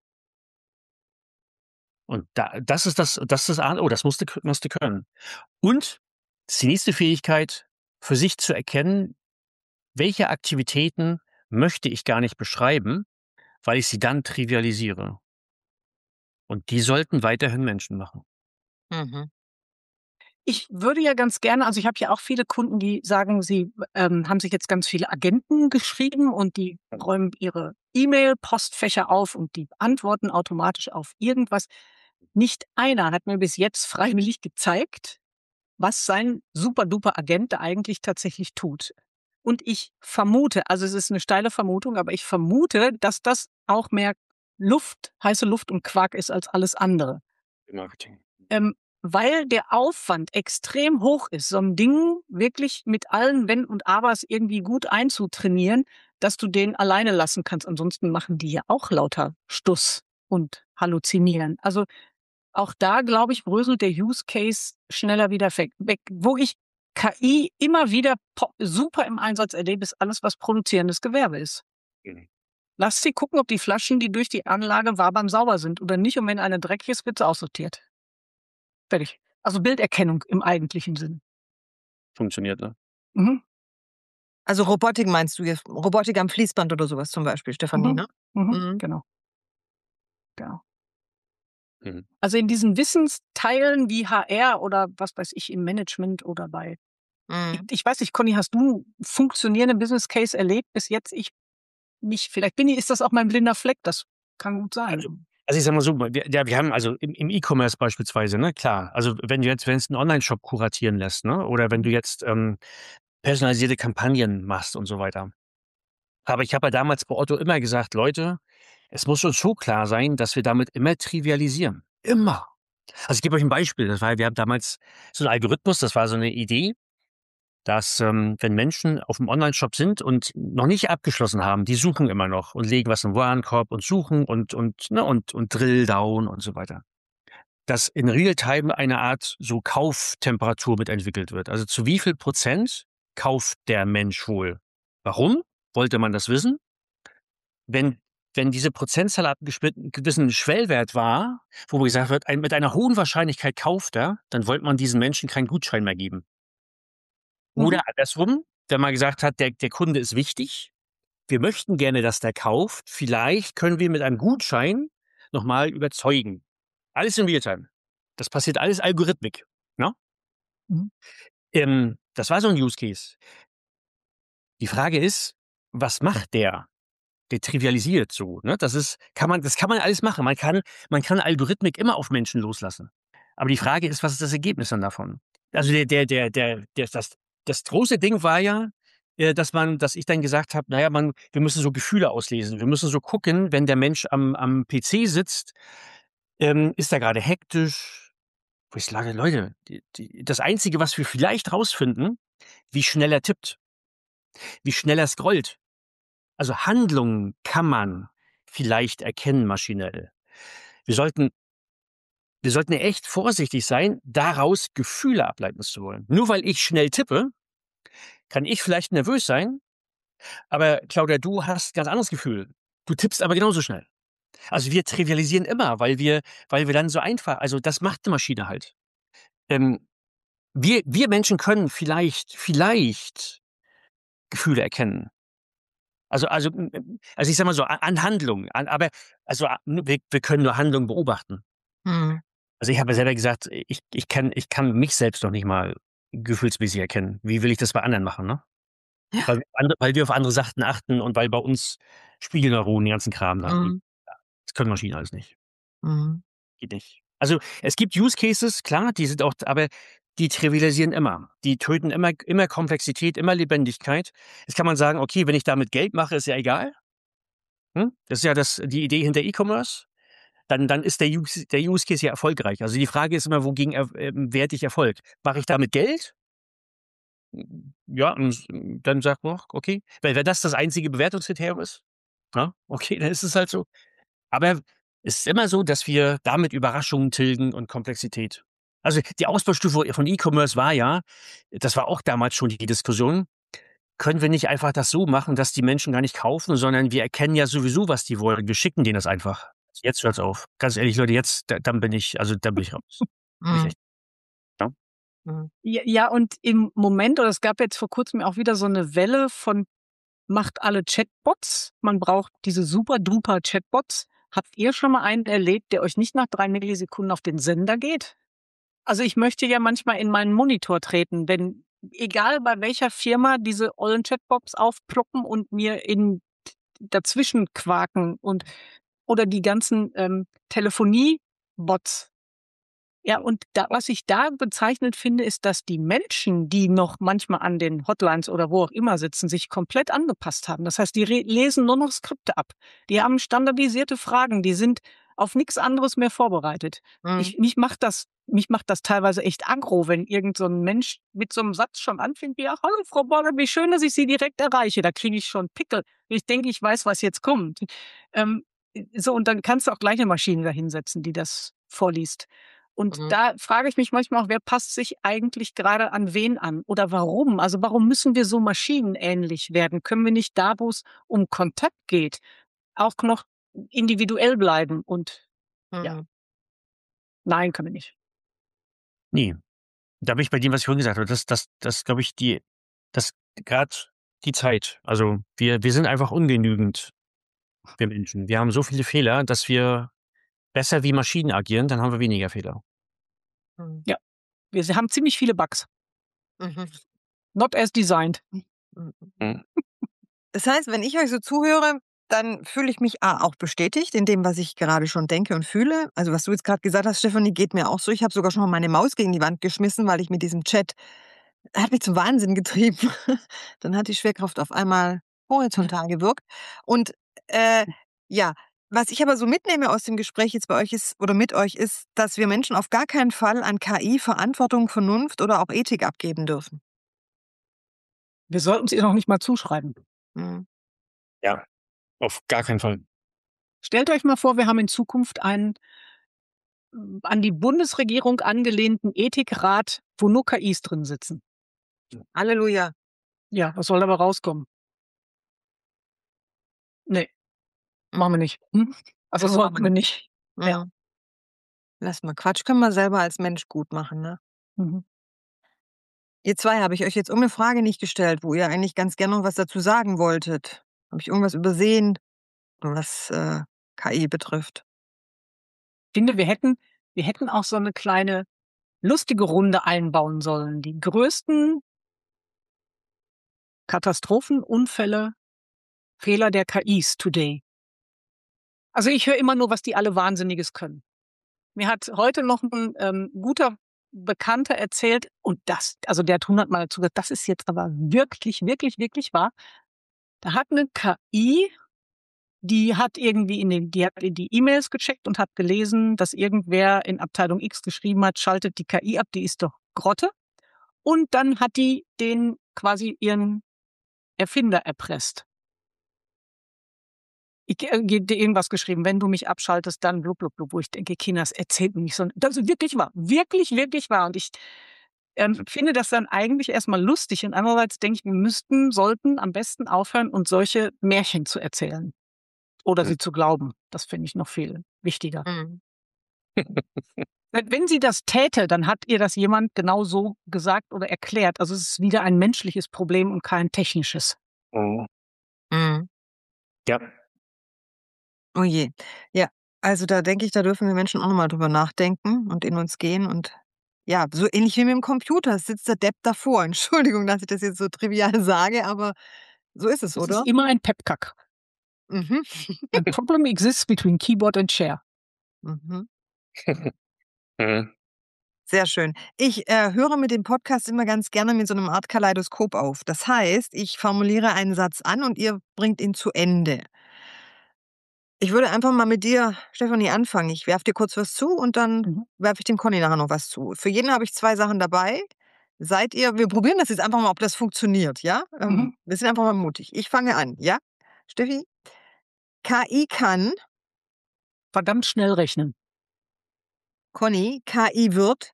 Und da das ist das das ist das A und O, das musst du k musst du können. Und das ist die nächste Fähigkeit, für sich zu erkennen, welche Aktivitäten möchte ich gar nicht beschreiben, weil ich sie dann trivialisiere. Und die sollten weiterhin Menschen machen.
Mhm.
Ich würde ja ganz gerne also, ich habe ja auch viele Kunden, die sagen, sie, ähm, haben sich jetzt ganz viele Agenten geschrieben und die räumen ihre E-Mail-Postfächer auf und die antworten automatisch auf irgendwas. Nicht einer hat mir bis jetzt freiwillig gezeigt, was sein super-duper-Agent da eigentlich tatsächlich tut. Und ich vermute, also es ist 'ne steile Vermutung, aber ich vermute, dass das auch mehr Luft heiße Luft und Quark ist als alles andere.
Im Marketing.
Ähm, weil der Aufwand extrem hoch ist, so 'n Ding wirklich mit allen Wenn und Abers irgendwie gut einzutrainieren, dass du den alleine lassen kannst. Ansonsten machen die ja auch lauter Stuss und halluzinieren. Also, auch da, glaube ich, bröselt der Use Case schneller wieder weg weg. Wo ich K I immer wieder po super im Einsatz erlebe, ist alles, was produzierendes Gewerbe ist.
Mhm.
Lass sie gucken, ob die Flaschen, die durch die Anlage wabern, sauber sind oder nicht, und wenn eine dreckig ist, wird sie aussortiert. Fertig. Also, Bilderkennung im eigentlichen Sinn.
Funktioniert, ne?
Mhm.
Also, Robotik meinst du jetzt? Robotik am Fließband oder so was zum Beispiel, Stefanie,
Mhm.
ne?
Mhm.
Mhm.
Genau. Genau.
Mhm.
Also, in diesen Wissensteilen wie H R oder was weiß ich, im Management oder bei ich
Mhm.
ich weiß nicht, Conny, hast du 'n funktionierenden Business Case erlebt bis jetzt? Ich nicht. Vielleicht bin i ist das auch mein blinder Fleck, das kann gut sein.
Also also, ich sage mal so, wir ja, wir haben also im im E-Commerce beispielsweise, ne, klar. Also, wenn du jetzt wenn's 'n Onlineshop kuratieren lässt, ne, oder wenn du jetzt, ähm, personalisierte Kampagnen machst und so weiter. Aber ich habe ja damals bei Otto immer gesagt: „Leute, es muss uns schon klar sein, dass wir damit immer trivialisieren. Immer!“ Also, ich gebe euch 'n Beispiel. Das war wir haben damals so 'n Algorithmus, das war so 'ne Idee, dass, ähm, wenn Menschen auf'm Onlineshop sind und noch nicht abgeschlossen haben, die suchen immer noch und legen was in 'n Warenkorb und suchen und und ne, und und Drill down und so weiter. Dass in Realtime eine Art so Kauftemperatur mitentwickelt wird. Also, zu wie viel Prozent kauft der Mensch wohl? Warum wollte man das wissen? Wenn wenn diese Prozentzahl ab 'n gespit gewissen Schwellwert war, wo gesagt wird, ein mit einer hohen Wahrscheinlichkeit kauft er, dann wollte man diesen Menschen keinen Gutschein mehr geben.
Mhm.
Oder andersrum, wenn man gesagt hat, der der Kunde ist wichtig, wir möchten gerne, dass der kauft, vielleicht können wir mit einem Gutschein noch mal überzeugen. Alles in Realtime. Das passiert alles Algorithmik, ne?
Mhm.
Ähm, das war so 'n Use Case. Die Frage ist, was macht der? Der trivialisiert so, ne? Das ist kann man das kann man alles machen. Man kann man kann Algorithmik immer auf Menschen loslassen. Aber die Frage ist, was ist das Ergebnis dann davon? Also, der der der der der das das große Ding war ja, äh, dass man dass ich dann gesagt habe: „Na ja, man wir müssen so Gefühle auslesen. Wir müssen so gucken, wenn der Mensch am am P C sitzt, ähm, ist er grade hektisch?“ Wo ich sage: „Leute, die die das Einzige, was wir vielleicht rausfinden, wie schnell er tippt wie schnell er scrollt. Also, Handlungen kann man vielleicht erkennen maschinell. Wir sollten wir sollten echt vorsichtig sein, daraus Gefühle ableiten zu wollen. Nur weil ich schnell tippe, kann ich vielleicht nervös sein, aber Claudia, du hast ganz anderes Gefühl. Du tippst aber genauso schnell. Also, wir trivialisieren immer, weil wir weil wir dann so einfach also, das macht 'ne Maschine halt. Ähm, wir wir Menschen können vielleicht vielleicht Gefühle erkennen. Also also, hm, hm, also, ich sage mal so, a an Handlungen, an aber also, a wir wir können nur Handlungen beobachten.
Mhm.
Also, ich habe ja selber gesagt, ich ich kann ich kann mich selbst noch nicht mal gefühlsmäßig erkennen. Wie will ich das bei anderen machen, ne?
Ja.
Weil ande weil wir auf andere Sachen achten und weil bei uns Spiegelneuronen den ganzen Kram da.
Mhm.
Das können Maschinen alles nicht.
Mhm.
Geht nicht. Also, es gibt Use Cases, klar, die sind auch aber die trivialisieren immer. Die töten immer immer Komplexität, immer Lebendigkeit. Jetzt kann man sagen: „Okay, wenn ich damit Geld mache, ist ja egal.“ Hm? Das ist ja das die Idee hinter E-Commerce. Dann dann ist der Use der Use Case ja erfolgreich. Also, die Frage ist immer, wogegen er ähm, werte ich Erfolg? Mache ich damit Geld? Hm, ja, und dann sagt man: „Okay.“ Weil wenn das das einzige Bewertungskriterium ist, ja, okay, dann ist es halt so. Aber es ist immer so, dass wir damit Überraschungen tilgen und Komplexität. Also, die Ausbaustufe von E-Commerce war ja, das war auch damals schon die Diskussion, können wir nicht einfach das so machen, dass die Menschen gar nicht kaufen, sondern wir erkennen ja sowieso, was die wollen. Wir schicken denen das einfach. Jetzt hört's auf. Ganz ehrlich, Leute, jetzt, da, dann bin ich, also dann bin ich raus. Bin ich
Mhm.
echt, ja.
Mhm.
Ja, ja, und im Moment, oder es gab jetzt vor kurzem auch wieder so eine Welle von macht alle Chatbots. Man braucht diese super duper Chatbots. Habt ihr schon mal einen erlebt, der euch nicht nach drei Millisekunden auf den Sender geht? Also ich möchte ja manchmal in meinen Monitor treten, wenn egal bei welcher Firma diese ollen Chatbots aufploppen und mir in dazwischen quaken und oder die ganzen ähm, Telefonie-Bots. Ja, und da, was ich da bezeichnend finde, ist, dass die Menschen, die noch manchmal an den Hotlines oder wo auch immer sitzen, sich komplett angepasst haben. Das heißt, die re- lesen nur noch Skripte ab. Die haben standardisierte Fragen, die sind auf nichts anderes mehr vorbereitet.
Mhm.
Ich, mich macht das, mich macht das teilweise echt aggro, wenn irgend so ein Mensch mit so einem Satz schon anfängt, wie, ach, hallo Frau Borger, wie schön, dass ich Sie direkt erreiche. Da kriege ich schon Pickel. Ich denke, ich weiß, was jetzt kommt. Ähm, so, und dann kannst du auch gleich eine Maschine da hinsetzen, die das vorliest. Und
Mhm.
da frage ich mich manchmal auch, wer passt sich eigentlich gerade an wen an oder warum? Also warum müssen wir so maschinenähnlich werden? Können wir nicht da, wo es um Kontakt geht, auch noch individuell bleiben? Und ja,
Mhm.
nein, können wir nicht.
Nie. Da bin ich bei dem, was ich vorhin gesagt habe. Das, das, das glaube ich, die, das gerade die Zeit. Also wir, wir sind einfach ungenügend, wir Menschen. Wir haben so viele Fehler, dass wir besser wie Maschinen agieren, dann haben wir weniger Fehler.
Mhm.
Ja, wir haben ziemlich viele Bugs.
Mhm.
Not as designed.
Mhm.
Mhm.
Das heißt, wenn ich euch so zuhöre, dann fühle ich mich A, auch bestätigt in dem, was ich gerade schon denke und fühle. Also was du jetzt gerade gesagt hast, Stefanie, geht mir auch so. Ich habe sogar schon mal meine Maus gegen die Wand geschmissen, weil ich mit diesem Chat, er hat mich zum Wahnsinn getrieben. Dann hat die Schwerkraft auf einmal horizontal gewirkt. Und äh, ja, was ich aber so mitnehme aus dem Gespräch jetzt bei euch ist oder mit euch ist, dass wir Menschen auf gar keinen Fall an K I Verantwortung, Vernunft oder auch Ethik abgeben dürfen.
Wir sollten es ihr noch nicht mal zuschreiben.
Mhm.
Ja, auf gar keinen Fall.
Stellt euch mal vor, wir haben in Zukunft einen mm, an die Bundesregierung angelehnten Ethikrat, wo nur K Is drin sitzen.
Halleluja.
Ja, was soll dabei rauskommen? Nee, machen wir nicht. Hm? Also
Das machen
sollten
wir
wir
nicht.
nicht. Ja.
Mhm. Lass mal Quatsch können wir selber als Mensch gut machen, ne?
Mhm.
Ihr zwei, habe ich euch jetzt irgendeine Frage nicht gestellt, wo ihr eigentlich ganz gerne noch was dazu sagen wolltet? Habe ich irgendwas übersehen, was äh, K I betrifft?
Ich finde, wir hätten, wir hätten auch so eine kleine lustige Runde einbauen sollen. Die größten Katastrophen, Unfälle, Fehler der K Is today. Also ich höre immer nur, was die alle Wahnsinniges können. Mir hat heute noch ein ähm, guter Bekannter erzählt, und das, also der hat hundertmal dazu gesagt, das ist jetzt aber wirklich, wirklich, wirklich wahr. Da hat eine K I, die hat irgendwie in den, die hat in die E-Mails gecheckt und hat gelesen, dass irgendwer in Abteilung X geschrieben hat, schaltet die K I ab, die ist doch Grotte. Und dann hat die den quasi ihren Erfinder erpresst. Ich äh, dir irgendwas geschrieben, wenn du mich abschaltest, dann blub, blub, blub, wo ich denke, Kinders, erzählt mir nicht so. Das ist wirklich wahr. Wirklich, wirklich wahr. Und ich ähm, finde das dann eigentlich erstmal lustig. Und andererseits denke ich, wir müssten, sollten am besten aufhören, uns solche Märchen zu erzählen. Oder
Mhm.
sie zu glauben. Das finde ich noch viel wichtiger.
Mhm.
Wenn wenn sie das täte, dann hat ihr das jemand genau so gesagt oder erklärt. Also es ist wieder ein menschliches Problem und kein technisches.
Mhm.
Mhm.
Ja.
Oh je. Ja, also da denke ich, da dürfen wir Menschen auch noch mal drüber nachdenken und in uns gehen und ja, so ähnlich wie mit dem Computer, es sitzt der Depp davor. Entschuldigung, dass ich das jetzt so trivial sage, aber so ist es,
Es ist
oder?
immer ein Pepkack.
Mhm.
A problem exists between keyboard and chair.
Mhm.
Mhm.
Sehr schön. Ich äh, höre mit dem Podcast immer ganz gerne mit so einem Art Kaleidoskop auf. Das heißt, ich formuliere einen Satz an und ihr bringt ihn zu Ende. Ich würde einfach mal mit dir, Stefanie, anfangen. Ich werfe dir kurz was zu und dann
Mhm.
werfe ich dem Conny nachher noch was zu. Für jeden habe ich zwei Sachen dabei. Seid ihr, wir probieren das jetzt einfach mal, ob das funktioniert, ja? Ähm,
Mhm.
Wir sind einfach mal mutig. Ich fange an, ja? Steffi? K I kann,
Verdammt schnell rechnen.
Conny, K I wird,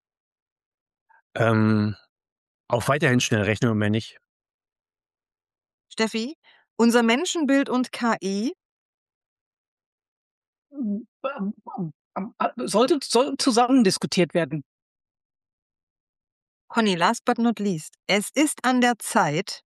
Ähm, auch weiterhin schnell rechnen und mehr nicht.
Steffi, unser Menschenbild und K I,
Ähm, ähm, ähm, äh, Sollte, soll zusammen diskutiert werden.
Conny, last but not least. Es ist an der Zeit,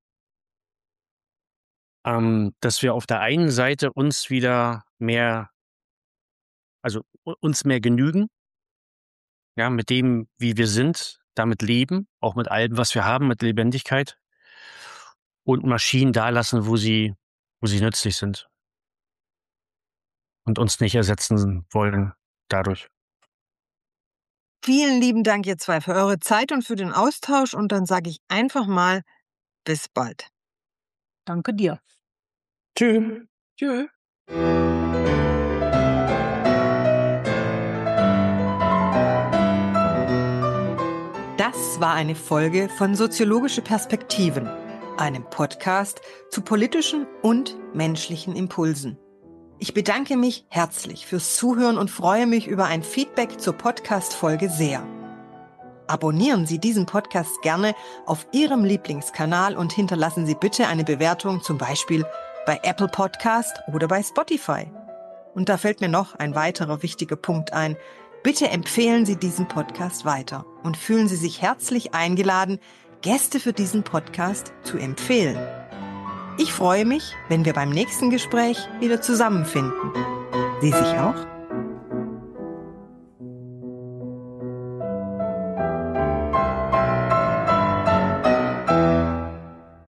Ähm, dass wir auf der einen Seite uns wieder mehr, also u- uns mehr genügen, ja, mit dem, wie wir sind, damit leben, auch mit allem, was wir haben, mit Lebendigkeit und Maschinen da lassen, wo sie, wo sie nützlich sind und uns nicht ersetzen wollen dadurch.
vielen lieben Dank, ihr zwei, für eure Zeit und für den Austausch. Und dann sage ich einfach mal, bis bald.
Danke dir.
Tschüss.
Tschö.
Das war eine Folge von Soziologische Perspektiven, einem Podcast zu politischen und menschlichen Impulsen. Ich bedanke mich herzlich fürs Zuhören und freue mich über ein Feedback zur Podcast-Folge sehr. Abonnieren Sie diesen Podcast gerne auf Ihrem Lieblingskanal und hinterlassen Sie bitte eine Bewertung, zum Beispiel bei Apple Podcast oder bei Spotify. Und da fällt mir noch ein weiterer wichtiger Punkt ein. Bitte empfehlen Sie diesen Podcast weiter und fühlen Sie sich herzlich eingeladen, Gäste für diesen Podcast zu empfehlen. Ich freue mich, wenn wir beim nächsten Gespräch wieder zusammenfinden. Sie sich auch?